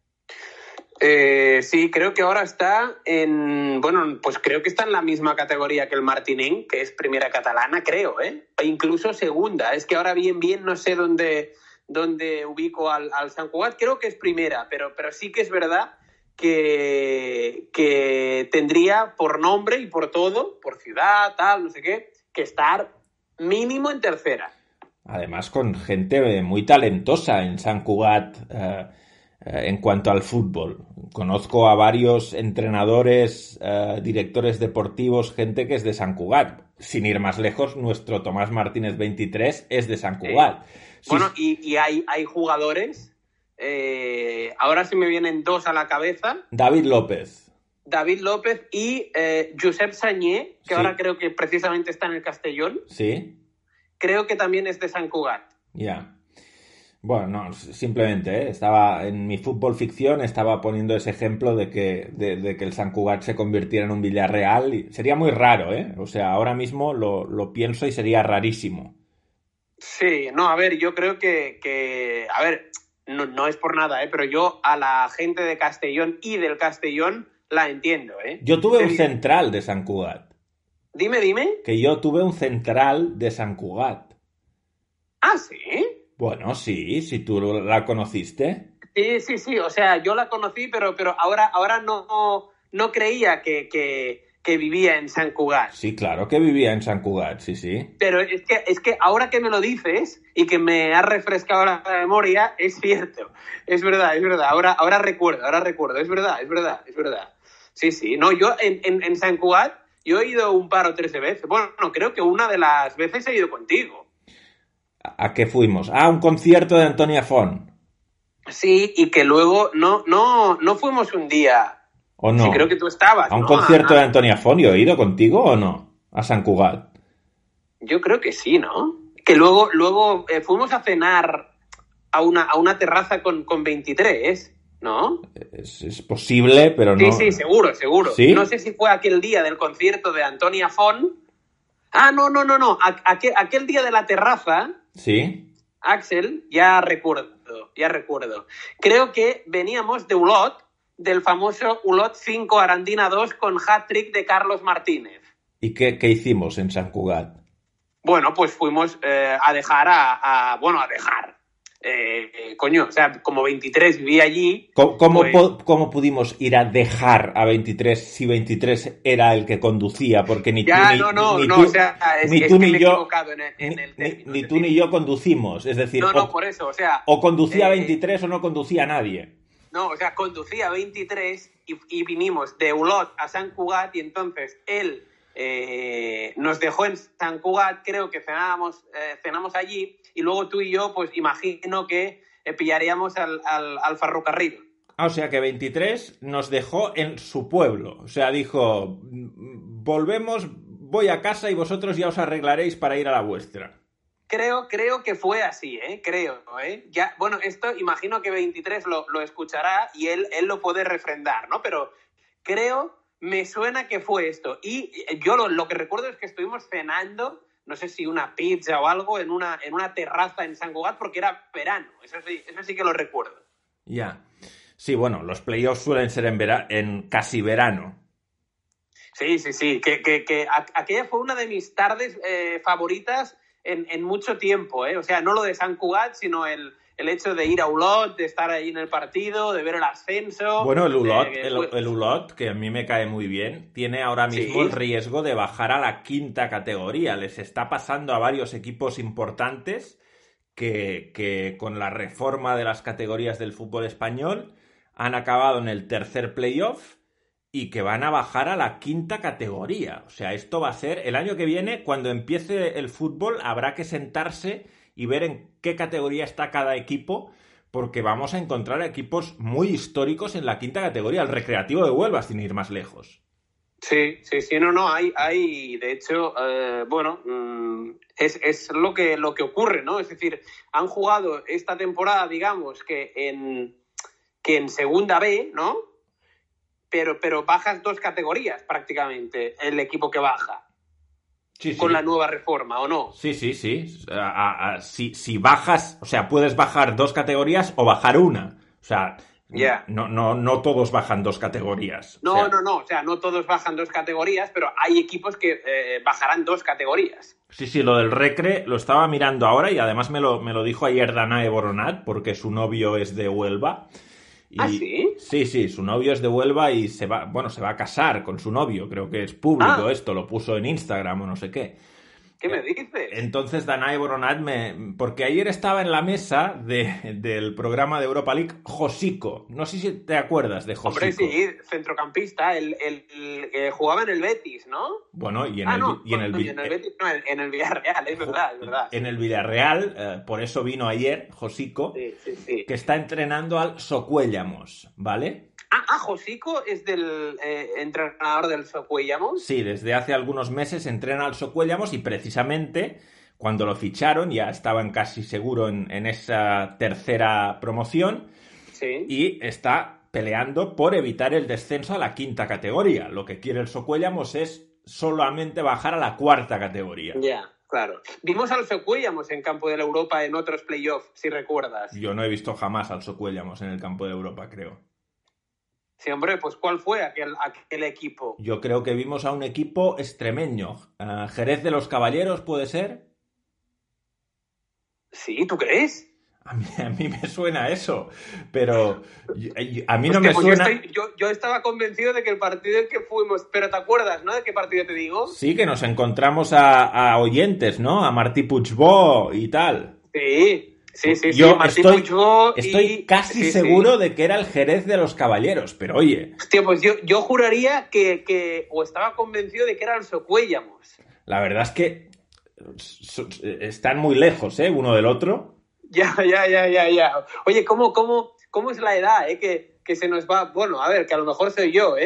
Sí, creo que ahora está pues creo que está en la misma categoría que el Martinenc, que es primera catalana, creo, ¿eh? E incluso segunda. Es que ahora bien no sé dónde ubico al Sant Cugat, creo que es primera, pero sí que es verdad que tendría por nombre y por todo, por ciudad, tal, no sé qué, que estar mínimo en tercera. Además con gente muy talentosa en Sant Cugat en cuanto al fútbol. Conozco a varios entrenadores, directores deportivos, gente que es de Sant Cugat. Sin ir más lejos, nuestro Tomás Martínez 23 es de Sant Cugat. Sí. Bueno, y hay jugadores, ahora se me vienen dos a la cabeza. David López y Josep Sagné, que ahora creo que precisamente está en el Castellón. Sí. Creo que también es de Sant Cugat. Ya. Bueno, no, simplemente, estaba en mi fútbol ficción, estaba poniendo ese ejemplo de que el Sant Cugat se convirtiera en un Villarreal. Y sería muy raro, ¿eh? O sea, ahora mismo lo pienso y sería rarísimo. Sí, no, a ver, yo creo que a ver, no es por nada, pero yo a la gente de Castellón y del Castellón la entiendo, ¿eh? Yo tuve un central de Sant Cugat. Dime. Que yo tuve un central de Sant Cugat. ¿Ah, sí? Bueno, sí, si tú la conociste. Sí, o sea, yo la conocí, pero ahora no creía que vivía en Sant Cugat. Sí, claro que vivía en Sant Cugat, sí. Pero es que ahora que me lo dices y que me has refrescado la memoria, es cierto. Es verdad. Ahora recuerdo. Es verdad. Sí. No, yo en Sant Cugat, yo he ido un par o 3 veces. Bueno, creo que una de las veces he ido contigo. ¿A qué fuimos? Ah, un concierto de Antonia Font. Sí, y que luego no fuimos un día. ¿O no? Sí, creo que tú estabas, ¿A un ¿no? concierto de Antonia Fon? ¿He ido contigo o no? A Sant Cugat. Yo creo que sí, ¿no? Que luego fuimos a cenar a una terraza con 23, ¿no? Es posible, pero Sí, no. sí, seguro. ¿Sí? No sé si fue aquel día del concierto de Antonia Fon. Ah, no. Aquel día de la terraza, ¿Sí? Axel, ya recuerdo. Creo que veníamos de Olot, del famoso Olot 5 Arandina 2 con hat-trick de Carlos Martínez. ¿Y qué hicimos en Sant Cugat? Bueno, pues fuimos a dejar o sea, como 23 vivía allí. ¿Cómo pudimos ir a dejar a 23 si 23 era el que conducía? Porque ni Ya, tú o sea, es ni que tú me ni he yo equivocado en el término. ni tú ni yo conducimos. Es decir, Por eso, o sea... o conducía 23 o no conducía nadie. No, o sea, conducía 23 y vinimos de Olot a Sant Cugat y entonces él nos dejó en Sant Cugat, creo que cenamos allí y luego tú y yo, pues imagino que pillaríamos al ferrocarril. O sea que 23 nos dejó en su pueblo. O sea, dijo, volvemos, voy a casa y vosotros ya os arreglaréis para ir a la vuestra. Creo que fue así, creo. Ya, bueno, esto imagino que 23 lo escuchará y él lo puede refrendar, ¿no? Pero me suena que fue esto. Y yo lo que recuerdo es que estuvimos cenando, no sé si una pizza o algo, en una terraza en Sant Cugat porque era verano. Eso sí que lo recuerdo. Ya. Sí, bueno, los playoffs suelen ser en casi verano. Sí. Que aquella fue una de mis tardes favoritas en mucho tiempo, O sea, no lo de Sant Cugat, sino el hecho de ir a Olot, de estar ahí en el partido, de ver el ascenso. Bueno, el Olot, que a mí me cae muy bien, tiene ahora mismo el riesgo de bajar a la quinta categoría. Les está pasando a varios equipos importantes que con la reforma de las categorías del fútbol español han acabado en el tercer playoff y que van a bajar a la quinta categoría. O sea, esto va a ser el año que viene, cuando empiece el fútbol, habrá que sentarse y ver en qué categoría está cada equipo, porque vamos a encontrar equipos muy históricos en la quinta categoría, el Recreativo de Huelva, sin ir más lejos. Sí, hay, de hecho, es lo que ocurre, ¿no? Es decir, han jugado esta temporada, digamos, que en segunda B, ¿no? Pero bajas 2 categorías prácticamente el equipo que baja. Sí. Con la nueva reforma, ¿o no? Sí. Si bajas, o sea, puedes bajar 2 categorías o bajar una. O sea, no todos bajan 2 categorías. No, o sea, no todos bajan 2 categorías, pero hay equipos que bajarán 2 categorías. Sí, lo del Recre lo estaba mirando ahora y además me lo dijo ayer Danae Boronat, porque su novio es de Huelva. ¿Ah, sí? Sí, su novio es de Huelva y se va a casar con su novio, creo que es público esto, lo puso en Instagram o no sé qué. ¿Qué me dices? Entonces Danae Boronat porque ayer estaba en la mesa del programa de Europa League Josico, no sé si te acuerdas de Josico. Hombre, sí, centrocampista, el jugaba en el Betis, ¿no? Bueno, en el Villarreal, es verdad. En el Villarreal, por eso vino ayer Josico, sí. que está entrenando al Socuéllamos, ¿vale? Josico es del entrenador del Socuéllamos. Sí, desde hace algunos meses entrena al Socuéllamos y precisamente cuando lo ficharon ya estaban casi seguro en esa tercera promoción. Sí. Y está peleando por evitar el descenso a la quinta categoría. Lo que quiere el Socuéllamos es solamente bajar a la cuarta categoría. Ya. Claro. Vimos al Socuéllamos en Campo de la Europa en otros playoffs, si recuerdas. Yo no he visto jamás al Socuéllamos en el Campo de la Europa, creo. Sí, hombre, pues ¿cuál fue aquel equipo? Yo creo que vimos a un equipo extremeño. ¿Jerez de los Caballeros puede ser? Sí, ¿tú crees? A mí me suena eso, pero a mí no me suena... Yo estaba convencido de que el partido en que fuimos... Pero ¿te acuerdas, no? ¿De qué partido te digo? Sí, que nos encontramos a oyentes, ¿no? A Martí Puigbó y tal. Sí. Yo estoy casi seguro de que era el Jerez de los Caballeros, pero oye... Hostia, pues yo juraría que o estaba convencido de que era el Socuéllamos. La verdad es que están muy lejos, uno del otro. Ya. Oye, ¿cómo es la edad, que se nos va? Bueno, a ver, que a lo mejor soy yo,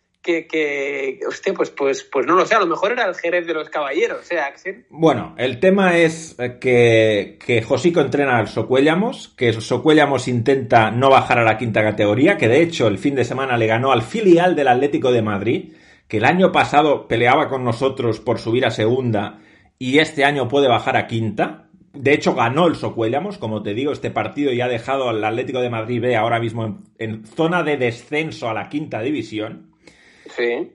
hostia, pues no lo sé, a lo mejor era el Jerez de los Caballeros, Axel. Bueno, el tema es que Josico entrena al Socuéllamos, que Socuéllamos intenta no bajar a la quinta categoría, que de hecho el fin de semana le ganó al filial del Atlético de Madrid, que el año pasado peleaba con nosotros por subir a segunda y este año puede bajar a quinta. De hecho, ganó el Socuéllamos, como te digo, este partido y ha dejado al Atlético de Madrid B ahora mismo en zona de descenso a la quinta división. Sí.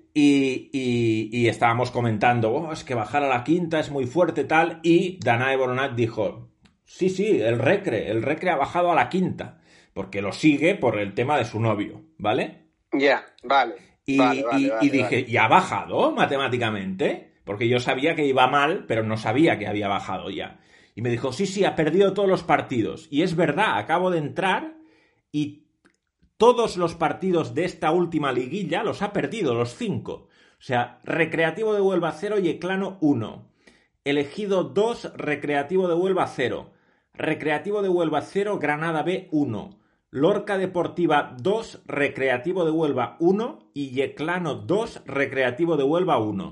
Y estábamos comentando, es que bajar a la quinta es muy fuerte tal, y Danae Boronat dijo, sí, el Recre ha bajado a la quinta, porque lo sigue por el tema de su novio, ¿vale? Ya, vale. Y dije, ¿y ha bajado matemáticamente? Porque yo sabía que iba mal, pero no sabía que había bajado ya. Y me dijo, sí, ha perdido todos los partidos. Y es verdad, acabo de entrar y todos los partidos de esta última liguilla los ha perdido, los 5. O sea, Recreativo de Huelva 0, Yeclano 1. Elegido 2, Recreativo de Huelva 0. Recreativo de Huelva 0, Granada B 1. Lorca Deportiva 2, Recreativo de Huelva 1 y Yeclano 2, Recreativo de Huelva 1.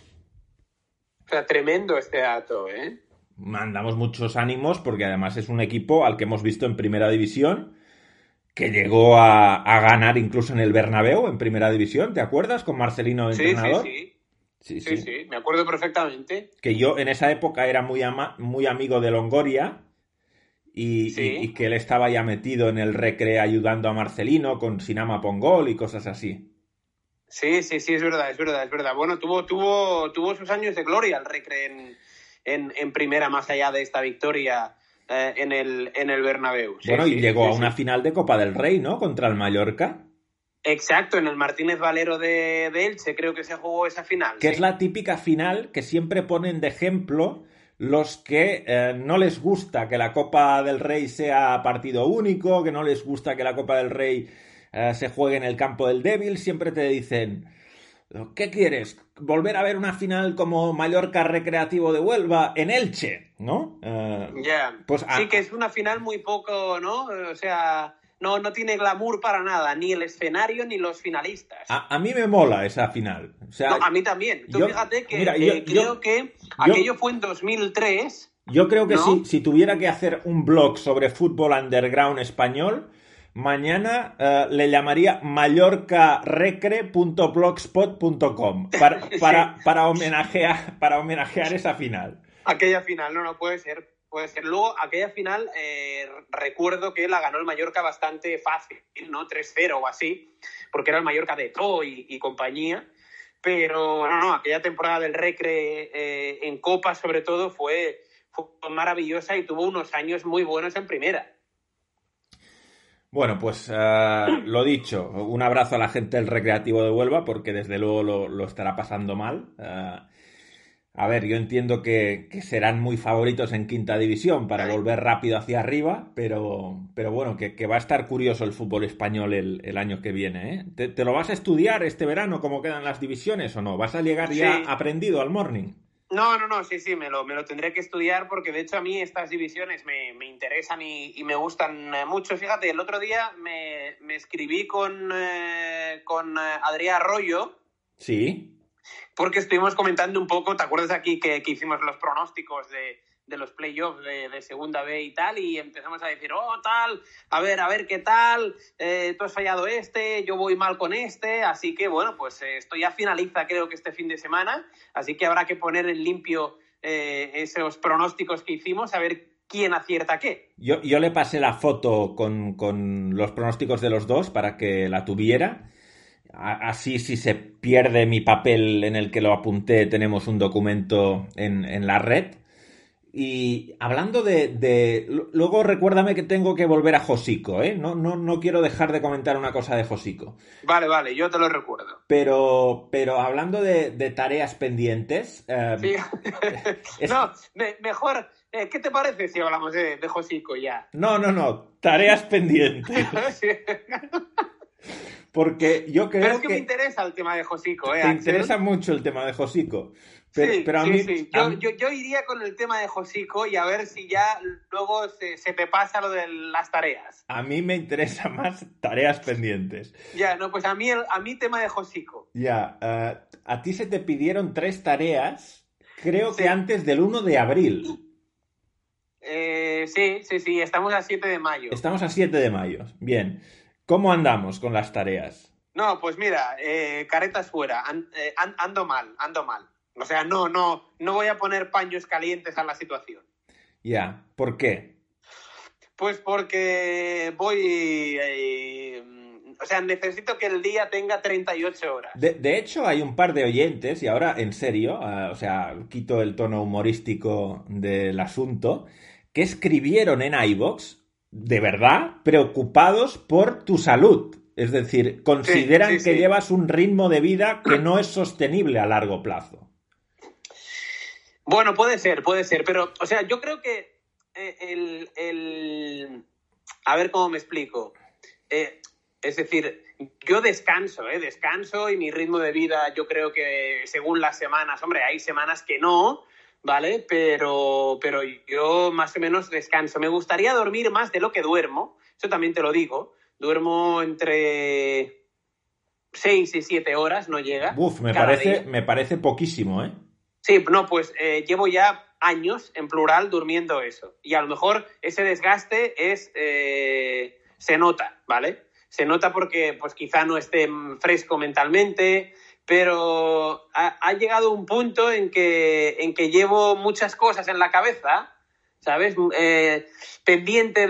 O sea, tremendo este dato, Mandamos muchos ánimos porque además es un equipo al que hemos visto en Primera División, que llegó a ganar incluso en el Bernabéu, en Primera División, ¿te acuerdas? Con Marcelino entrenador. Sí, me acuerdo perfectamente. Que yo en esa época era muy amigo de Longoria y que él estaba ya metido en el Recre ayudando a Marcelino con Sinama Pongol y cosas así. Sí, es verdad. Bueno, tuvo sus años de gloria el Recre en Primera, más allá de esta victoria en el Bernabéu. Bueno, y llegó a una final de Copa del Rey, ¿no? Contra el Mallorca. Exacto, en el Martínez Valero de Elche creo que se jugó esa final. Que es la típica final que siempre ponen de ejemplo los que no les gusta que la Copa del Rey sea partido único, que no les gusta que la Copa del Rey se juegue en el campo del débil. Siempre te dicen, ¿qué quieres? ¿Volver a ver una final como Mallorca Recreativo de Huelva en Elche? ¿No? Pues sí, que es una final muy poco, ¿no? O sea, no tiene glamour para nada, ni el escenario ni los finalistas. A mí me mola esa final. O sea, no, a mí también. Tú fíjate que creo que aquello fue en 2003. Yo creo que ¿no? si tuviera que hacer un blog sobre fútbol underground español, mañana le llamaría mallorcarecre.blogspot.com para homenajear esa final. Aquella final, no puede ser. Luego, aquella final, recuerdo que la ganó el Mallorca bastante fácil, ¿no? 3-0 o así, porque era el Mallorca de Eto'o y compañía. Pero no, aquella temporada del Recre en Copa, sobre todo, fue maravillosa y tuvo unos años muy buenos en Primera. Bueno, pues lo dicho, un abrazo a la gente del Recreativo de Huelva, porque desde luego lo estará pasando mal. A ver, yo entiendo que serán muy favoritos en quinta división para volver rápido hacia arriba, pero bueno, que va a estar curioso el fútbol español el año que viene, ¿eh? ¿Te lo vas a estudiar este verano cómo quedan las divisiones o no? ¿Vas a llegar ya aprendido al morning? No, sí, me lo tendré que estudiar porque de hecho a mí estas divisiones me interesan y me gustan mucho. Fíjate, el otro día me escribí con Adrián Arroyo. Sí. Porque estuvimos comentando un poco, ¿te acuerdas aquí que hicimos los pronósticos de los playoffs de Segunda B y tal? Y empezamos a decir, tal, a ver qué tal, tú has fallado yo voy mal con así que bueno, pues esto ya finaliza creo que este fin de semana, así que habrá que poner en limpio esos pronósticos que hicimos, a ver quién acierta qué. Yo le pasé la foto con los pronósticos de los dos para que la tuviera. Así, si se pierde mi papel en el que lo apunté, tenemos un documento en la red. Y hablando de... Luego recuérdame que tengo que volver a Josico, ¿eh? No quiero dejar de comentar una cosa de Josico. Vale, yo te lo recuerdo. Pero hablando de tareas pendientes... Sí. No, mejor... ¿Qué te parece si hablamos de Josico ya? No, tareas pendientes. Sí. Porque yo creo Pero es que me interesa el tema de Josico, te Axel. interesa mucho el tema de Josico. Sí, Pero a mí, sí. Yo iría con el tema de Josico y a ver si ya luego se te pasa lo de las tareas. a mí me interesa más tareas pendientes. Ya, no, pues a mí tema de Josico. Ya, a ti se te pidieron 3 tareas, creo Sí. que antes del 1 de abril. Sí, estamos a 7 de mayo. Estamos a 7 de mayo. Bien. ¿Cómo andamos con las tareas? No, pues mira, caretas fuera, ando mal. O sea, no voy a poner paños calientes a la situación. Ya, ¿por qué? Pues porque o sea, necesito que el día tenga 38 horas. De hecho, hay un par de oyentes, y ahora en serio, o sea, quito el tono humorístico del asunto, que escribieron en iVoox, de verdad, preocupados por tu salud. Es decir, consideran que llevas un ritmo de vida que no es sostenible a largo plazo. Bueno, puede ser, pero, o sea, yo creo que a ver cómo me explico. Es decir, yo descanso y mi ritmo de vida, yo creo que según las semanas, hombre, hay semanas que no, ¿vale? Pero yo más o menos descanso. Me gustaría dormir más de lo que duermo, eso también te lo digo. Duermo entre 6 y 7 horas, no llega. Uf, me parece poquísimo, ¿eh? Sí, no, pues llevo ya años, en plural, durmiendo eso. Y a lo mejor ese desgaste se nota, ¿vale? Se nota porque pues quizá no esté fresco mentalmente, pero ha llegado un punto en que llevo muchas cosas en la cabeza, ¿sabes? Pendiente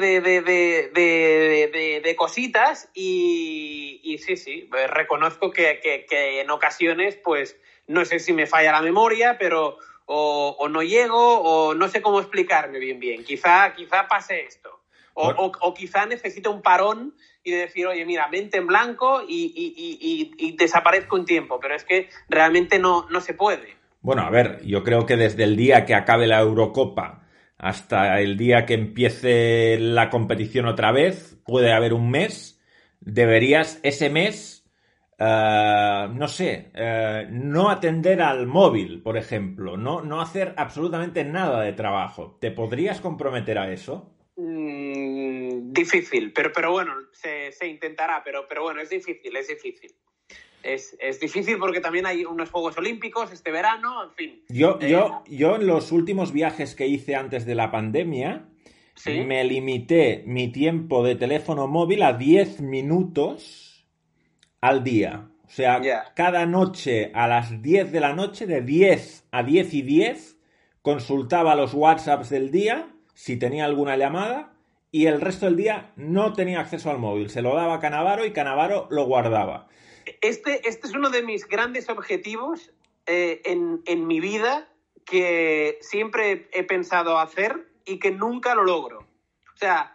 de cositas y sí, reconozco que en ocasiones, pues, no sé si me falla la memoria, pero o no llego o no sé cómo explicarme bien. Quizá pase esto. O quizá necesito un parón y de decir, oye, mira, mente en blanco y desaparezco un tiempo, pero es que realmente no se puede. Bueno, a ver, yo creo que desde el día que acabe la Eurocopa hasta el día que empiece la competición otra vez, puede haber un mes, deberías ese mes, no sé, no atender al móvil, por ejemplo, no hacer absolutamente nada de trabajo. ¿Te podrías comprometer a eso? Difícil, pero bueno, se intentará, pero bueno, es difícil. Es difícil porque también hay unos Juegos Olímpicos este verano, en fin. Yo en los últimos viajes que hice antes de la pandemia, ¿sí? Me limité mi tiempo de teléfono móvil a 10 minutos al día. O sea, cada noche a las 10 de la noche, de 10 a 10 y 10, consultaba los WhatsApps del día, si tenía alguna llamada, y el resto del día no tenía acceso al móvil. Se lo daba a Canavaro y Canavaro lo guardaba. Este es uno de mis grandes objetivos en mi vida que siempre he pensado hacer y que nunca lo logro. O sea,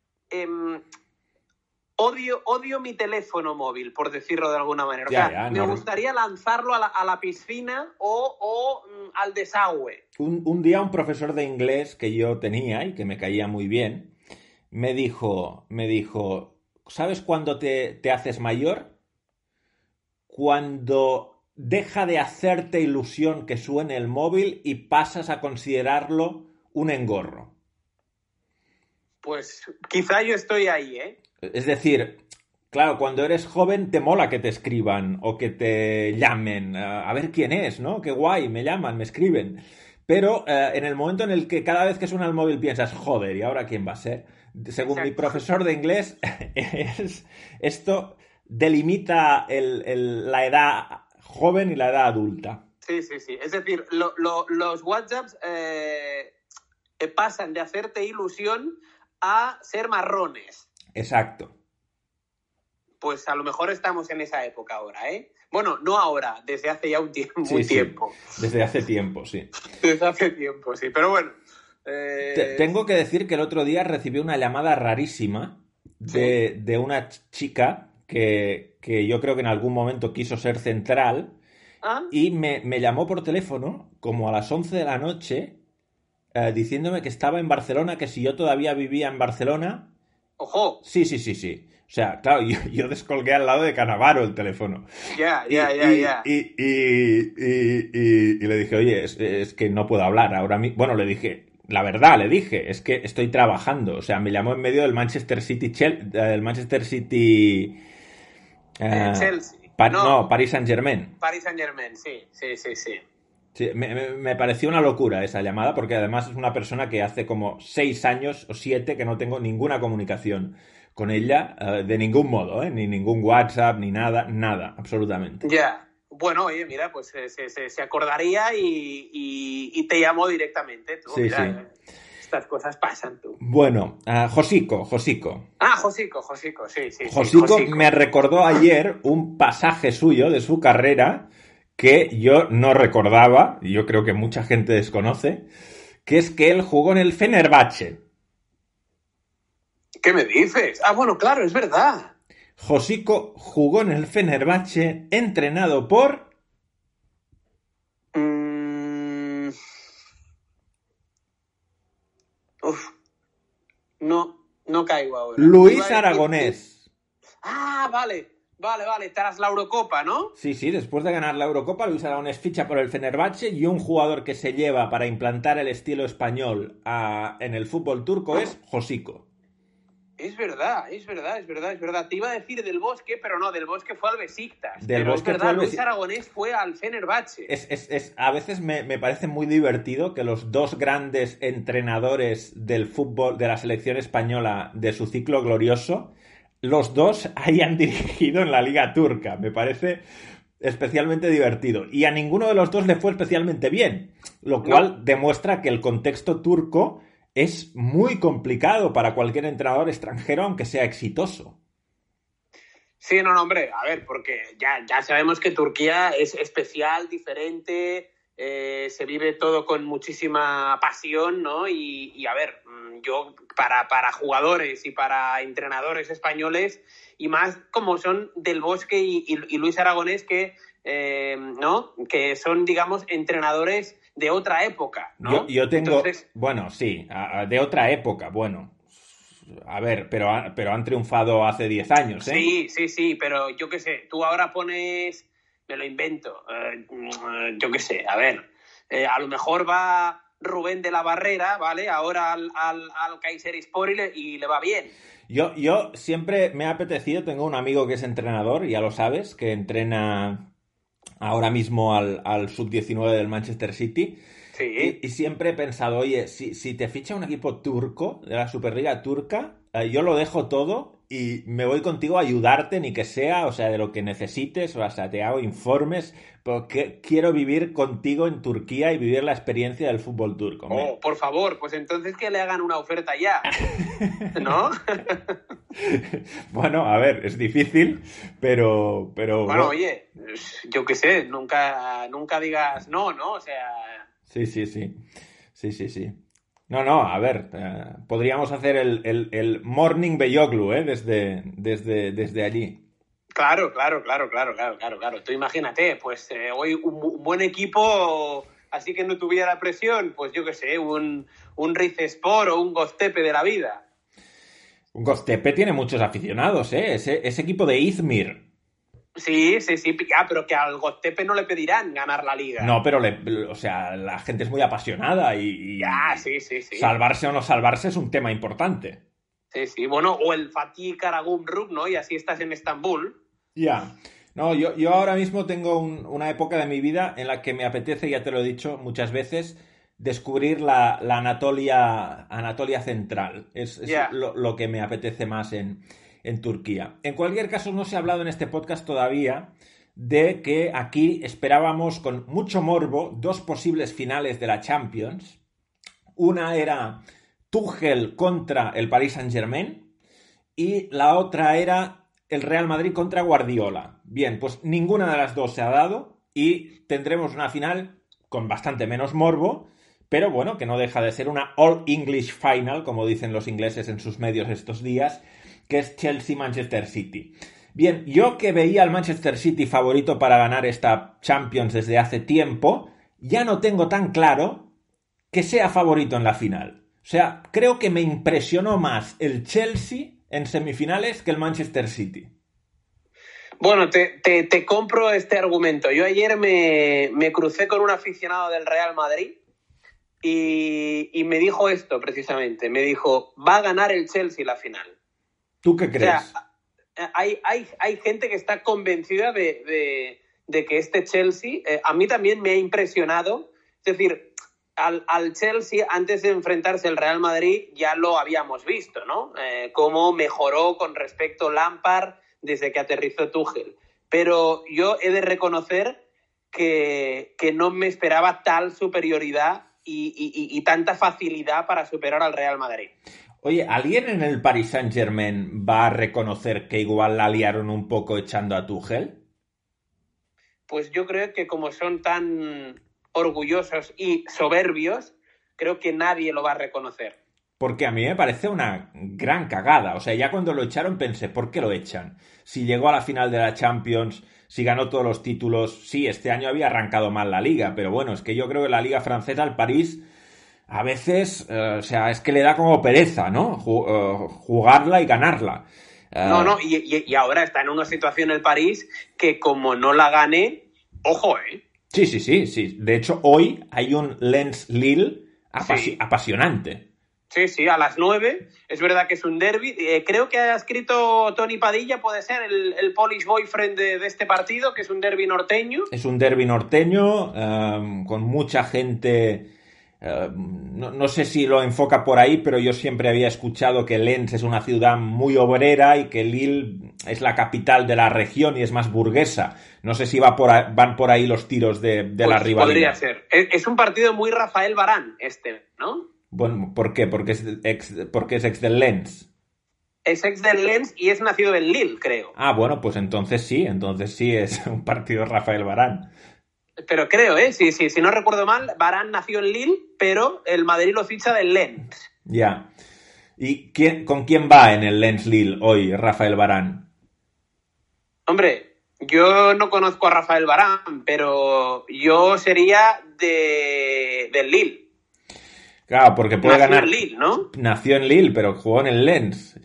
odio mi teléfono móvil, por decirlo de alguna manera. Me gustaría lanzarlo a la piscina o al desagüe. Un día un profesor de inglés que yo tenía y que me caía muy bien, me dijo, ¿sabes cuándo te haces mayor? Cuando deja de hacerte ilusión que suene el móvil y pasas a considerarlo un engorro. Pues quizá yo estoy ahí, ¿eh? Es decir, claro, cuando eres joven te mola que te escriban o que te llamen. A ver quién es, ¿no? Qué guay, me llaman, me escriben. Pero en el momento en el que cada vez que suena el móvil piensas, joder, ¿y ahora quién va a ser? Según mi profesor de inglés, esto delimita la edad joven y la edad adulta. Sí. Es decir, los WhatsApps pasan de hacerte ilusión a ser marrones. Exacto. Pues a lo mejor estamos en esa época ahora, ¿eh? Bueno, no ahora, desde hace ya un tiempo. Desde hace tiempo, sí. Desde hace tiempo, sí. Pero bueno. Tengo que decir que el otro día recibí una llamada rarísima de una chica que yo creo que en algún momento quiso ser central y me llamó por teléfono como a las 11 de la noche diciéndome que estaba en Barcelona, que si yo todavía vivía en Barcelona. ¡Ojo! Sí. O sea, claro, yo descolgué al lado de Cannavaro el teléfono. Ya. Y le dije, oye, es que no puedo hablar ahora mismo. Bueno, le dije, la verdad, le dije, es que estoy trabajando. O sea, me llamó en medio del Manchester City, del Manchester City... Chelsea. No, Paris Saint-Germain. Paris Saint-Germain, sí. Sí, me pareció una locura esa llamada, porque además es una persona que hace como 6 años o 7 que no tengo ninguna comunicación con ella, de ningún modo, ni ningún WhatsApp, ni nada, absolutamente. Ya. Bueno, oye, mira, pues se acordaría y te llamó directamente. Tú, sí, mira, sí. Estas cosas pasan, tú. Bueno, Josico. Ah, Josico, sí. Josico me recordó ayer un pasaje suyo de su carrera que yo no recordaba, y yo creo que mucha gente desconoce, que es que él jugó en el Fenerbahce. ¿Qué me dices? Ah, bueno, claro, es verdad. Josico jugó en el Fenerbahce entrenado por... No caigo ahora. Luis Aragonés. Ah, vale. Tras la Eurocopa, ¿no? Sí, después de ganar la Eurocopa, Luis Aragonés ficha por el Fenerbahce y un jugador que se lleva para implantar el estilo español en el fútbol turco es Josico. Es verdad. Te iba a decir Del Bosque, pero no, Del Bosque fue al Besiktas. Del pero Bosque es verdad, Luis Aragonés fue al Fenerbahce. A veces me parece muy divertido que los dos grandes entrenadores del fútbol de la selección española de su ciclo glorioso, los dos hayan dirigido en la Liga Turca. Me parece especialmente divertido. Y a ninguno de los dos le fue especialmente bien, lo cual demuestra que el contexto turco es muy complicado para cualquier entrenador extranjero, aunque sea exitoso. Sí, no, hombre, a ver, porque ya sabemos que Turquía es especial, diferente, se vive todo con muchísima pasión, ¿no? Y a ver, yo para jugadores y para entrenadores españoles, y más como son Del Bosque y Luis Aragonés, que, ¿no? Que son, digamos, entrenadores de otra época, ¿no? Yo tengo... Entonces... Bueno, sí, de otra época, bueno. A ver, pero han triunfado hace 10 años, ¿eh? Sí, pero yo qué sé, tú ahora pones... Me lo invento. Yo qué sé, a ver. A lo mejor va Rubén de la Barrera, ¿vale? Ahora al Kayserispor y le va bien. Yo siempre me ha apetecido, tengo un amigo que es entrenador, ya lo sabes, que entrena ahora mismo al sub-19 del Manchester City. Sí. Y siempre he pensado, oye, si te ficha un equipo turco, de la Superliga turca, yo lo dejo todo y me voy contigo a ayudarte, ni que sea, o sea, de lo que necesites, o sea, te hago informes, porque quiero vivir contigo en Turquía y vivir la experiencia del fútbol turco. Oh, por favor, pues entonces que le hagan una oferta ya, ¿no? Bueno, a ver, es difícil, pero... Bueno, oye, yo qué sé, nunca digas no, ¿no? O sea... Sí. No, a ver, podríamos hacer el Morning Beyoglu, desde allí. Claro. Tú imagínate, pues hoy un buen equipo, así que no tuviera presión, pues yo qué sé, un Rizespor o un Göztepe de la vida. Un Göztepe tiene muchos aficionados, ese equipo de Izmir. Sí, pero que al Göztepe no le pedirán ganar la liga. No, pero o sea, la gente es muy apasionada y sí. Salvarse o no salvarse es un tema importante. Sí, bueno, o el Fatih Karagümrük, ¿no? Y así estás en Estambul. Ya. No, yo ahora mismo tengo una época de mi vida en la que me apetece, ya te lo he dicho muchas veces, descubrir la Anatolia Central. Es lo que me apetece más en Turquía. En cualquier caso, no se ha hablado en este podcast todavía de que aquí esperábamos con mucho morbo 2 posibles finales de la Champions. Una era Tuchel contra el Paris Saint-Germain y la otra era el Real Madrid contra Guardiola. Bien, pues ninguna de las dos se ha dado y tendremos una final con bastante menos morbo, pero bueno, que no deja de ser una All English Final, como dicen los ingleses en sus medios estos días, que es Chelsea-Manchester City. Bien, yo que veía al Manchester City favorito para ganar esta Champions desde hace tiempo, ya no tengo tan claro que sea favorito en la final. O sea, creo que me impresionó más el Chelsea en semifinales que el Manchester City. Bueno, te compro este argumento. Yo ayer me crucé con un aficionado del Real Madrid y me dijo esto precisamente. Me dijo, va a ganar el Chelsea la final. ¿Tú qué crees? O sea, hay gente que está convencida de que este Chelsea, a mí también me ha impresionado. Es decir, al Chelsea, antes de enfrentarse al Real Madrid, ya lo habíamos visto, ¿no? Cómo mejoró con respecto a Lampard desde que aterrizó Tuchel. Pero yo he de reconocer que no me esperaba tal superioridad y tanta facilidad para superar al Real Madrid. Oye, ¿alguien en el Paris Saint-Germain va a reconocer que igual la liaron un poco echando a Tuchel? Pues yo creo que como son tan orgullosos y soberbios, creo que nadie lo va a reconocer. Porque a mí me parece una gran cagada. O sea, ya cuando lo echaron pensé, ¿por qué lo echan? Si llegó a la final de la Champions, si ganó todos los títulos, sí, este año había arrancado mal la Liga, pero bueno, es que yo creo que la Liga francesa al París a veces, o sea, es que le da como pereza, ¿no? Jugarla y ganarla. No, y ahora está en una situación el París que como no la gane, ojo, ¿eh? Sí. De hecho, hoy hay un Lens-Lille Sí. apasionante. Sí, a las 9. Es verdad que es un derbi. Creo que ha escrito Tony Padilla, puede ser, el Polish boyfriend de este partido, que es un derbi norteño. Es un derbi norteño con mucha gente. No sé si lo enfoca por ahí, pero yo siempre había escuchado que Lens es una ciudad muy obrera y que Lille es la capital de la región y es más burguesa. No sé si van por ahí los tiros de Pues la rivalidad. podría ser. Es un partido muy Rafael Varane, ¿no? Bueno, ¿por qué? Porque es ex del Lens. Es ex del Lens y es nacido en Lille, creo. Ah, bueno, pues entonces sí es un partido Rafael Varane. Pero creo, si no recuerdo mal, Varane nació en Lille, pero el Madrid lo ficha del Lens. Ya. ¿Y con quién va en el Lens Lille hoy, Rafael Varane? Hombre, yo no conozco a Rafael Varane, pero yo sería del Lille. Claro, porque puede ganar. Nació en Lille, ¿no? Nació en Lille, pero jugó en el Lens.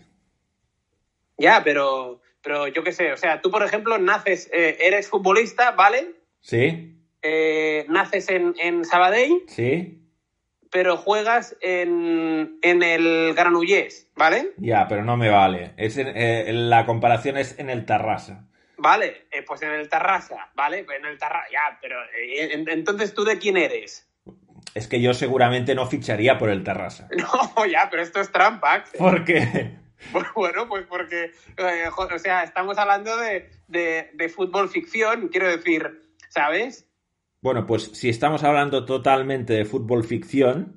Ya, pero yo qué sé, o sea, tú, por ejemplo, naces, eres futbolista, ¿vale? Sí. Naces en Sabadell, Sí. pero juegas en el Granollers, ¿vale? Ya, pero no me vale. La comparación es en el Tarrasa. Vale, pues en el Tarrasa, ¿vale? En el Tarrasa, ya, pero entonces, ¿tú de quién eres? Es que yo seguramente no ficharía por el Tarrasa. No, ya, pero esto es trampa, Axel. ¿Por qué? Bueno, pues porque, o sea, estamos hablando de fútbol ficción, quiero decir, ¿sabes? Bueno, pues si estamos hablando totalmente de fútbol ficción,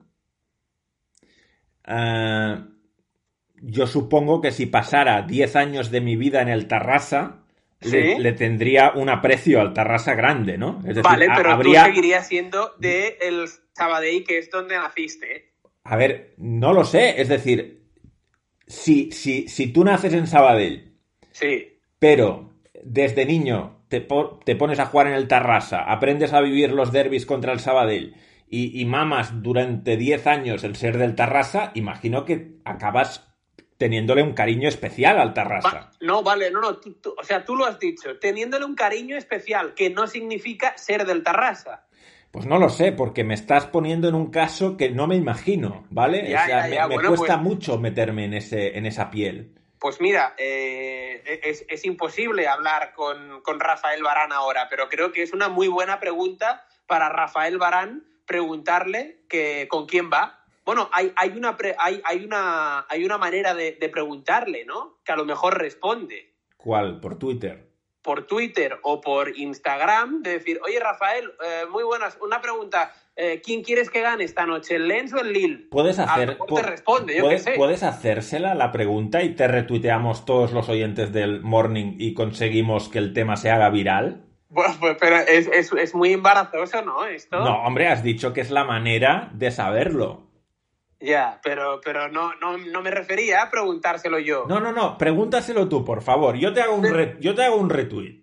yo supongo que si pasara 10 años de mi vida en el Tarrasa, ¿Sí? le tendría un aprecio al Tarrasa grande, ¿no? Es decir, Vale, pero habría... tú seguirías siendo del Sabadell, que es donde naciste. A ver, no lo sé, es decir, si tú naces en Sabadell, Sí. pero desde niño te pones a jugar en el Tarrasa, aprendes a vivir los derbis contra el Sabadell y mamas durante 10 años el ser del Tarrasa, imagino que acabas teniéndole un cariño especial al Tarrasa. No, o sea, tú lo has dicho, teniéndole un cariño especial, que no significa ser del Tarrasa. Pues no lo sé, porque me estás poniendo en un caso que no me imagino, ¿vale? Me cuesta mucho meterme en esa piel. Pues mira, es imposible hablar con Rafael Varane ahora, pero creo que es una muy buena pregunta para Rafael Varane preguntarle con quién va. Bueno, hay una manera de preguntarle, ¿no? Que a lo mejor responde. ¿Cuál? ¿Por Twitter? Por Twitter o por Instagram, de decir, oye, Rafael, muy buenas, una pregunta, ¿quién quieres que gane esta noche, el Lens o el Lille? Puedes hacer, a lo mejor te responde, yo qué sé. Puedes hacérsela la pregunta y te retuiteamos todos los oyentes del Morning y conseguimos que el tema se haga viral. Bueno, pues, pero es muy embarazoso, ¿no? Esto. No, hombre, has dicho que es la manera de saberlo. Ya, pero no me refería a preguntárselo yo. No, pregúntaselo tú, por favor. Yo te hago un retweet.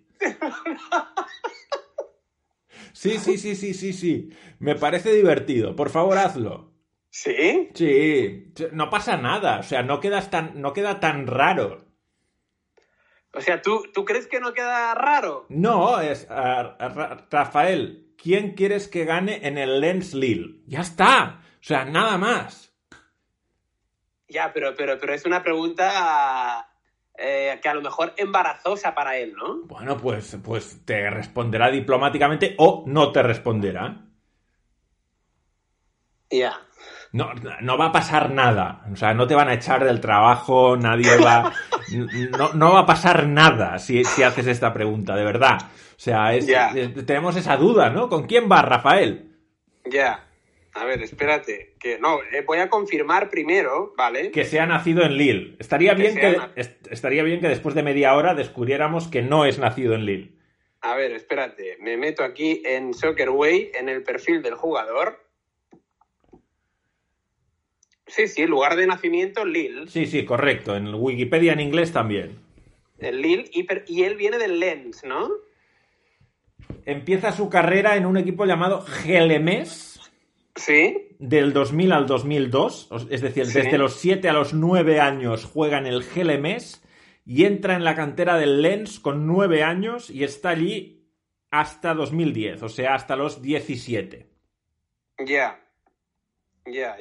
Sí. Me parece divertido. Por favor, hazlo. ¿Sí? Sí, no pasa nada, o sea, no queda tan raro. O sea, ¿tú crees que no queda raro? No, Rafael, ¿quién quieres que gane en el Lens Lille? Ya está, o sea, nada más. Ya, pero es una pregunta que a lo mejor embarazosa para él, ¿no? Bueno, pues te responderá diplomáticamente o no te responderá. Ya. No, no va a pasar nada. O sea, no te van a echar del trabajo, nadie va. No va a pasar nada si haces esta pregunta, de verdad. O sea, Ya, tenemos esa duda, ¿no? ¿Con quién va, Rafael? ya. A ver, espérate. Que no, voy a confirmar primero, ¿vale? Que se ha nacido en Lille. Estaría bien que después de media hora descubriéramos que no es nacido en Lille. A ver, espérate. Me meto aquí en Soccerway, en el perfil del jugador. Sí, lugar de nacimiento Lille. Sí, correcto. En Wikipedia en inglés también. El Lille, y él viene del Lens, ¿no? Empieza su carrera en un equipo llamado Gelemes Sí, del 2000 al 2002. Es decir, sí. desde los 7 a los 9 años juega en el Gelemes y entra en la cantera del Lens con 9 años y está allí hasta 2010, o sea, hasta los 17. Ya. Ya,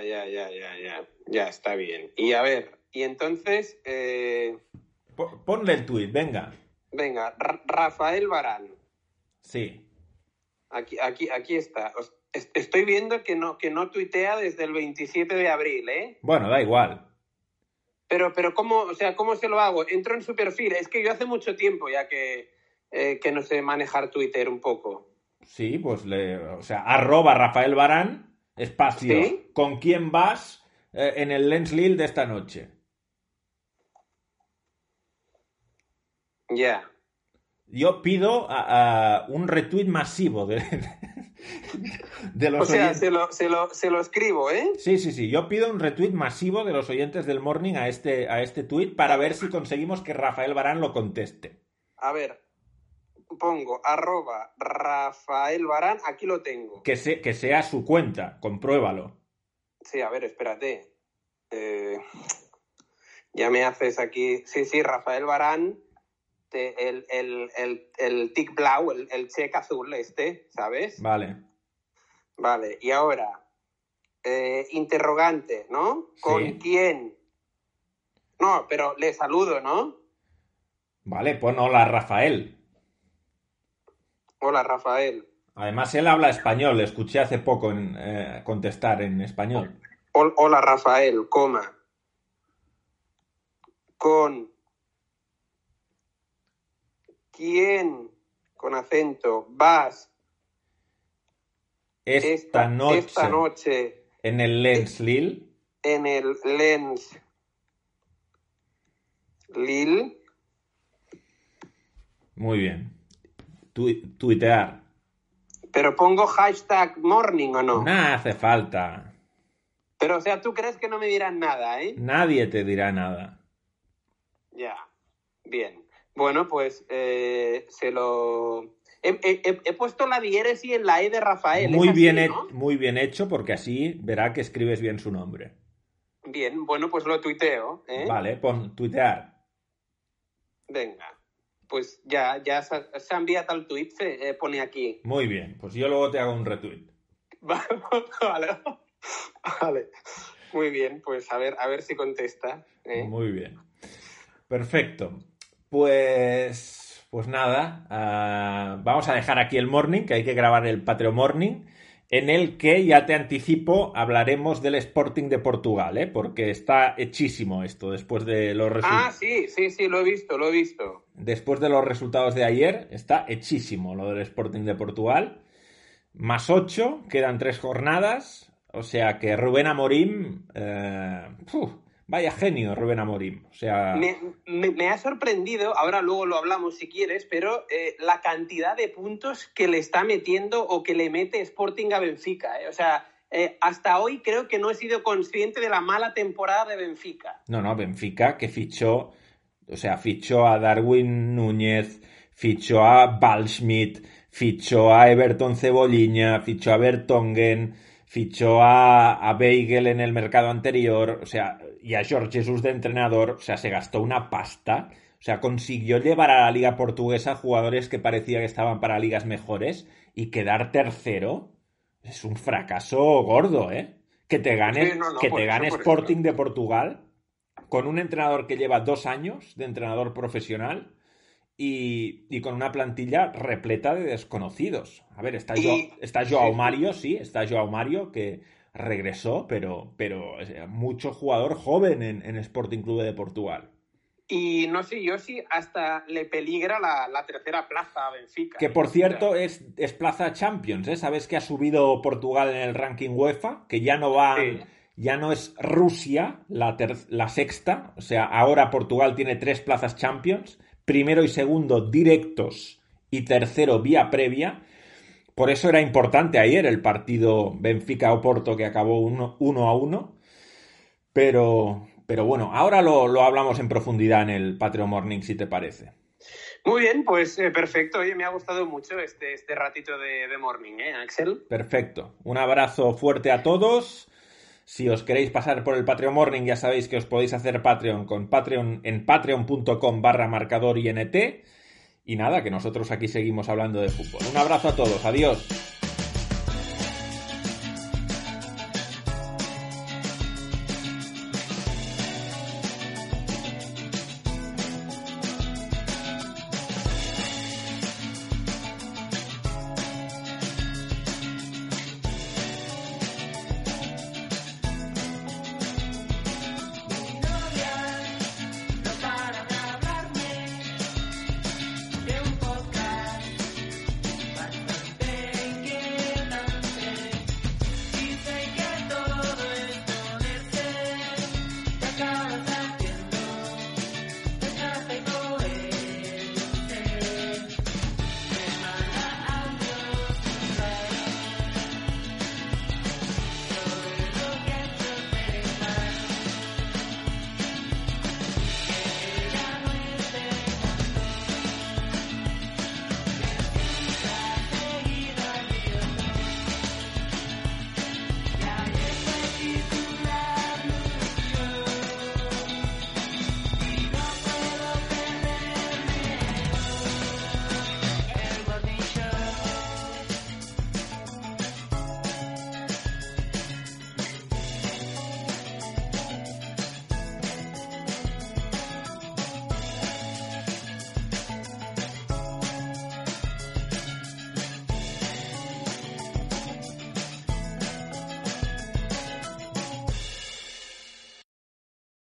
está bien. Y a ver, y entonces, Ponle el tuit, venga. venga, Rafael Varane. Sí. Aquí está. Estoy viendo que no tuitea desde el 27 de abril, ¿eh? Bueno, da igual. Pero ¿cómo, o sea, cómo se lo hago? Entro en su perfil. Es que yo hace mucho tiempo ya que no sé manejar Twitter un poco. Sí, pues o sea, @Rafael Varane, espacio. ¿Sí? ¿Con quién vas en el Lens Lille de esta noche? Ya. Yo pido un retweet masivo de O los sea, oyentes. se lo escribo, ¿eh? Sí. Yo pido un retweet masivo de los oyentes del Morning a este tweet para ver si conseguimos que Rafael Varane lo conteste. A ver, pongo @Rafael Varane, aquí lo tengo. Que sea su cuenta, compruébalo. Sí, a ver, espérate. Ya me haces aquí. Sí, Rafael Varane, el tic blau, el check azul ¿sabes? Vale. Vale, y ahora, interrogante, ¿no? ¿Con Sí. quién? No, pero le saludo, ¿no? Vale, pon hola Rafael. Hola, Rafael. Además, él habla español, le escuché hace poco contestar en español. Hola, Rafael, coma. ¿Con quién, con acento, vas Esta noche en el Lens Lille? en el Lens Lille? Muy bien. Tuitear. Pero pongo #morning o no. Nada hace falta. Pero, o sea, ¿tú crees que no me dirán nada, eh? Nadie te dirá nada. Ya, bien. Bueno, pues se lo... He puesto la diéresis en la E de Rafael. Muy es así, bien, ¿no? muy bien hecho, porque así verá que escribes bien su nombre. Bien, bueno, pues lo tuiteo, ¿eh? Vale, pon tuitear. Venga. Pues ya se ha enviado el tuit, se pone aquí. Muy bien, pues yo luego te hago un retweet. Vale. Vale. Muy bien, pues a ver si contesta. Muy bien. Perfecto. Pues nada, vamos a dejar aquí el morning, que hay que grabar el Patreon Morning, en el que, ya te anticipo, hablaremos del Sporting de Portugal, ¿eh? Porque está hechísimo esto después de los resultados. Ah, sí, lo he visto. Después de los resultados de ayer, está hechísimo lo del Sporting de Portugal. +8, quedan 3 jornadas. O sea que Rubén Amorim... vaya genio Rubén Amorim. O sea... Me ha sorprendido, ahora luego lo hablamos si quieres, pero la cantidad de puntos que le está metiendo o que le mete Sporting a Benfica. O sea, hasta hoy creo que no he sido consciente de la mala temporada de Benfica. No, Benfica que fichó... O sea, fichó a Darwin Núñez, fichó a Waldschmidt, fichó a Everton Cebolinha, fichó a Vertonghen, fichó a Weigl en el mercado anterior, o sea, y a Jorge Jesus de entrenador, o sea, se gastó una pasta, o sea, consiguió llevar a la liga portuguesa jugadores que parecía que estaban para ligas mejores y quedar tercero es un fracaso gordo, ¿eh? Que te gane, Sí, no, que te gane por eso. Sporting de Portugal con un entrenador que lleva 2 años de entrenador profesional y con una plantilla repleta de desconocidos. A ver, está Joao Sí. Mario, sí, está Joao Mario que regresó, pero mucho jugador joven en Sporting Clube de Portugal. Y no sé yo si hasta le peligra la tercera plaza a Benfica. Que por cierto es plaza Champions, ¿eh? Sabes que ha subido Portugal en el ranking UEFA, que ya no van, Sí. ya no es Rusia la sexta, o sea, ahora Portugal tiene 3 plazas Champions, primero y segundo directos y tercero vía previa. Por eso era importante ayer el partido Benfica-Oporto que acabó 1-1. Pero bueno, ahora lo hablamos en profundidad en el Patreon Morning, si te parece. Muy bien, pues perfecto. Oye, me ha gustado mucho este ratito de morning, Axel? Perfecto. Un abrazo fuerte a todos. Si os queréis pasar por el Patreon Morning, ya sabéis que os podéis hacer Patreon con Patreon en patreon.com/marcadorint. Y nada, que nosotros aquí seguimos hablando de fútbol. Un abrazo a todos. Adiós.